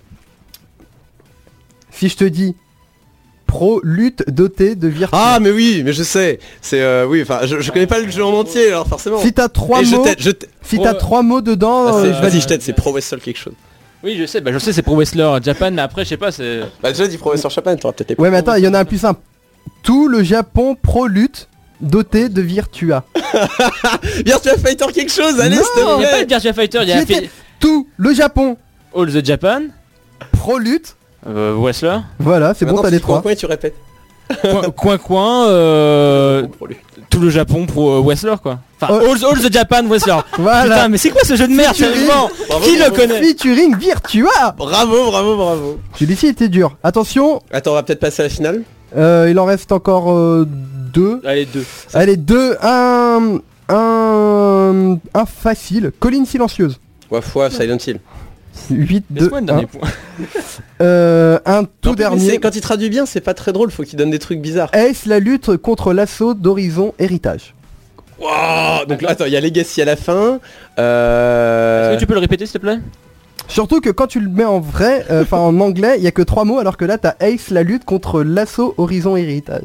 [SPEAKER 3] Si je te dis pro lutte doté de virtual.
[SPEAKER 4] Ah mais oui, mais je sais. C'est euh, oui, enfin, je, je connais pas le jeu en entier, alors forcément.
[SPEAKER 3] Si t'as trois
[SPEAKER 4] Et je
[SPEAKER 3] mots,
[SPEAKER 4] t'aide, je t'aide.
[SPEAKER 3] si
[SPEAKER 5] Pro-
[SPEAKER 3] t'as trois mots dedans,
[SPEAKER 4] Ah,
[SPEAKER 3] euh,
[SPEAKER 4] c'est-
[SPEAKER 3] je
[SPEAKER 4] Vas-y,
[SPEAKER 3] valide.
[SPEAKER 4] je t'aide. C'est Pro Wrestle quelque chose.
[SPEAKER 5] Oui je sais, bah je sais c'est Pro Wrestler Japan, mais après je sais pas c'est...
[SPEAKER 4] Bah déjà dit Pro Wrestler Japan, t'auras peut-être les.
[SPEAKER 3] Ouais, mais attends, il y en a un plus simple. Tout le Japon pro lutte doté de virtua.
[SPEAKER 4] Virtua Fighter quelque chose. Allez,
[SPEAKER 3] Non.
[SPEAKER 4] s'il te
[SPEAKER 5] Il y a pas
[SPEAKER 4] plaît.
[SPEAKER 5] le Virtua Fighter, il y a
[SPEAKER 3] Qui était-
[SPEAKER 5] fait
[SPEAKER 3] Tout le Japon
[SPEAKER 5] All the Japan,
[SPEAKER 3] pro lutte.
[SPEAKER 5] euh, Wrestler,
[SPEAKER 3] Voilà, c'est bon,
[SPEAKER 4] Maintenant,
[SPEAKER 3] t'as
[SPEAKER 4] tu
[SPEAKER 3] les
[SPEAKER 4] prends un
[SPEAKER 3] trois.
[SPEAKER 4] coin et tu répètes.
[SPEAKER 5] coin coin, coin euh,
[SPEAKER 4] Pro lui.
[SPEAKER 5] tout le Japon pro euh, Wrestler quoi. Enfin
[SPEAKER 3] Oh.
[SPEAKER 5] all, all the Japan Wrestler.
[SPEAKER 3] Voilà.
[SPEAKER 5] Putain mais c'est quoi ce jeu de merde
[SPEAKER 3] Featuring.
[SPEAKER 5] sérieusement?
[SPEAKER 4] Bravo,
[SPEAKER 5] Qui le
[SPEAKER 4] bravo.
[SPEAKER 5] connaît?
[SPEAKER 3] Featuring virtua.
[SPEAKER 4] Bravo, bravo, bravo.
[SPEAKER 3] Celui-ci était dur. Attention,
[SPEAKER 4] Attends, on va peut-être passer à la finale.
[SPEAKER 3] euh, il en reste encore euh, deux.
[SPEAKER 5] Allez deux.
[SPEAKER 3] Allez, deux. Un... Un... Un facile. Colline silencieuse.
[SPEAKER 4] Waf Waf, Silent Hill.
[SPEAKER 3] huit, deux,
[SPEAKER 5] Laisse-moi le dernier
[SPEAKER 3] un.
[SPEAKER 5] point.
[SPEAKER 3] Euh, un tout
[SPEAKER 4] Non, mais
[SPEAKER 3] dernier.
[SPEAKER 4] c'est- Quand il traduit bien, c'est pas très drôle. Faut qu'il donne des trucs bizarres.
[SPEAKER 3] Est-ce la lutte contre l'assaut d'Horizon Héritage?
[SPEAKER 4] Wow, donc là, attends, il y a Legacy à la fin. Euh...
[SPEAKER 5] Est-ce que tu peux le répéter s'il te plaît?
[SPEAKER 3] Surtout que quand tu le mets en vrai, euh, enfin en anglais, il y a que trois mots, alors que là t'as Ace la lutte contre l'assaut Horizon Héritage.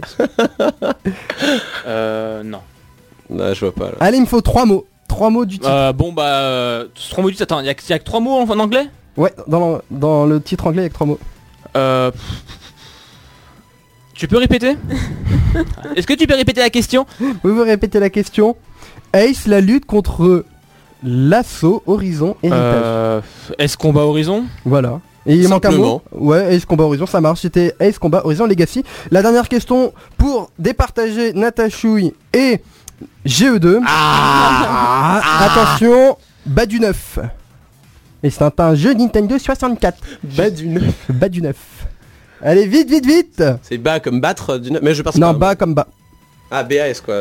[SPEAKER 5] Euh non.
[SPEAKER 4] Non, je vois pas là.
[SPEAKER 3] Allez, il me faut trois mots. Trois mots du titre.
[SPEAKER 5] Euh, bon bah euh, trois mots du attends, il y, a y a que trois mots en, en anglais?
[SPEAKER 3] Ouais, dans le, dans le titre anglais, il y a que trois mots.
[SPEAKER 5] Euh... Tu peux répéter? Est-ce que tu peux répéter la question?
[SPEAKER 3] Vous pouvez répéter la question. Ace la lutte contre l'assaut Horizon Héritage.
[SPEAKER 5] Euh... Est-ce combat Horizon?
[SPEAKER 3] Voilà. Et il manque un
[SPEAKER 4] Simplement.
[SPEAKER 3] mot. Ouais, Ace Combat Horizon, ça marche. C'était Ace Combat Horizon Legacy. La dernière question pour départager Natachouille et G E deux.
[SPEAKER 4] Ah,
[SPEAKER 3] Attention, bas du neuf. Et c'est un, un jeu Nintendo soixante-quatre.
[SPEAKER 4] Bas du neuf.
[SPEAKER 3] Bas du neuf. Allez, vite, vite, vite.
[SPEAKER 4] C'est bas comme battre du neuf. Mais je pense
[SPEAKER 3] Non,
[SPEAKER 4] pas.
[SPEAKER 3] bas comme bas.
[SPEAKER 4] Ah, B A S quoi.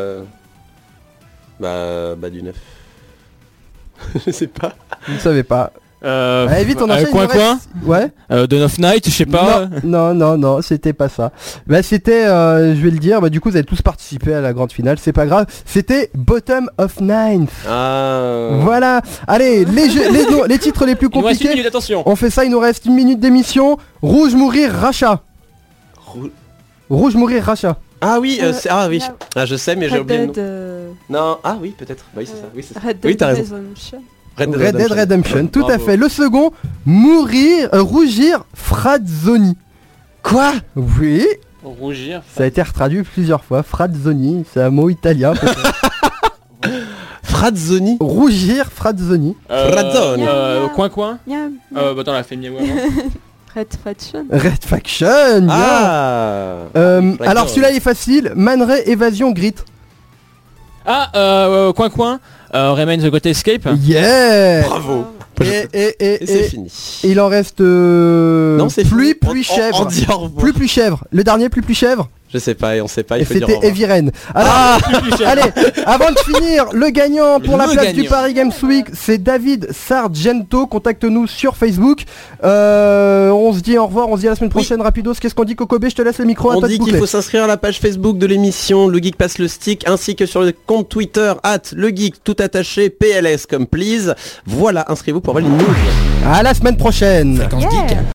[SPEAKER 4] Bah, bas du neuf. Je sais pas.
[SPEAKER 3] Vous ne savez pas.
[SPEAKER 5] Euh,
[SPEAKER 3] Allez, vite, on
[SPEAKER 5] euh,
[SPEAKER 3] enchaîne.
[SPEAKER 5] coin
[SPEAKER 3] il nous
[SPEAKER 5] coin.
[SPEAKER 3] reste- Ouais.
[SPEAKER 5] Euh, Dawn of Night, je sais pas.
[SPEAKER 3] Non, non, non, non, c'était pas ça. Bah c'était, euh, je vais le dire, bah du coup vous avez tous participé à la grande finale, c'est pas grave. C'était Bottom of Ninth.
[SPEAKER 4] Ah.
[SPEAKER 3] Voilà. Allez, les, jeux, les, noms- les titres les plus
[SPEAKER 5] Il nous reste une
[SPEAKER 3] compliqués.
[SPEAKER 5] minute, attention.
[SPEAKER 3] On fait ça, il nous reste une minute d'émission. Rouge mourir rachat.
[SPEAKER 4] Rou-
[SPEAKER 3] Rouge mourir rachat.
[SPEAKER 4] Ah oui, euh,
[SPEAKER 6] Euh,
[SPEAKER 4] c'est- ah oui.
[SPEAKER 6] là-
[SPEAKER 4] Ah je sais mais j'ai
[SPEAKER 6] Red
[SPEAKER 4] oublié le nom.
[SPEAKER 6] Dead, euh,
[SPEAKER 4] Non, ah oui peut-être. Bah oui c'est ça. Oui, c'est ça.
[SPEAKER 6] Red
[SPEAKER 4] Oui
[SPEAKER 6] Dead
[SPEAKER 4] t'as raison.
[SPEAKER 6] Redemption.
[SPEAKER 4] Red
[SPEAKER 3] Red Dead Redemption, tout à
[SPEAKER 4] Bravo.
[SPEAKER 3] fait. Le second, mourir, euh, rougir Frazzoni.
[SPEAKER 4] Quoi?
[SPEAKER 3] Oui,
[SPEAKER 5] Rougir.
[SPEAKER 3] ça a été retraduit plusieurs fois. Frazzoni, c'est un mot italien. peut-être.
[SPEAKER 4] Frazzoni.
[SPEAKER 3] Rougir Frazzoni.
[SPEAKER 5] Euh,
[SPEAKER 4] Fradzone.
[SPEAKER 5] euh, coin coin.
[SPEAKER 6] Miam,
[SPEAKER 5] Euh, bah attends, on l'a fait mieux avant.
[SPEAKER 6] Red Faction.
[SPEAKER 3] Red Faction. bien.
[SPEAKER 4] Ah.
[SPEAKER 3] Euh,
[SPEAKER 4] D'accord.
[SPEAKER 3] alors celui-là est facile. Man Ray Évasion Grit.
[SPEAKER 5] Ah, euh, coin coin. Euh, Remain the Great Escape.
[SPEAKER 3] Yeah.
[SPEAKER 4] Bravo.
[SPEAKER 3] Et, et, et,
[SPEAKER 4] Et c'est
[SPEAKER 3] et-
[SPEAKER 4] fini.
[SPEAKER 3] et il en reste euh,
[SPEAKER 4] Non, c'est
[SPEAKER 3] pluie,
[SPEAKER 4] fini.
[SPEAKER 3] pluie,
[SPEAKER 4] On- on-
[SPEAKER 3] chèvre.
[SPEAKER 4] on dit au revoir.
[SPEAKER 3] Plus, plus, chèvre. Le dernier, plus, plus, chèvre.
[SPEAKER 4] Je sais pas et on sait pas.
[SPEAKER 3] Et
[SPEAKER 4] Il faut dire au
[SPEAKER 3] c'était
[SPEAKER 4] revoir.
[SPEAKER 3] Eviren. Alors, allez, avant de finir, le gagnant pour la
[SPEAKER 5] Le
[SPEAKER 3] place du
[SPEAKER 5] gagnant.
[SPEAKER 3] Paris Games Week, c'est David Sargento. Contacte-nous sur Facebook. Euh, on se dit au revoir, on se dit à la semaine prochaine. Rapidos, qu'est-ce qu'on dit, Kokobé? Je te laisse le micro. à
[SPEAKER 4] On
[SPEAKER 3] toi de
[SPEAKER 4] dit qu'il
[SPEAKER 3] boucler.
[SPEAKER 4] faut s'inscrire à la page Facebook de l'émission Le Geek passe le stick ainsi que sur le compte Twitter at Le Geek tout attaché P L S comme please. Voilà, inscrivez-vous pour avoir une news.
[SPEAKER 3] À la semaine prochaine.
[SPEAKER 7] Fréquence Geek.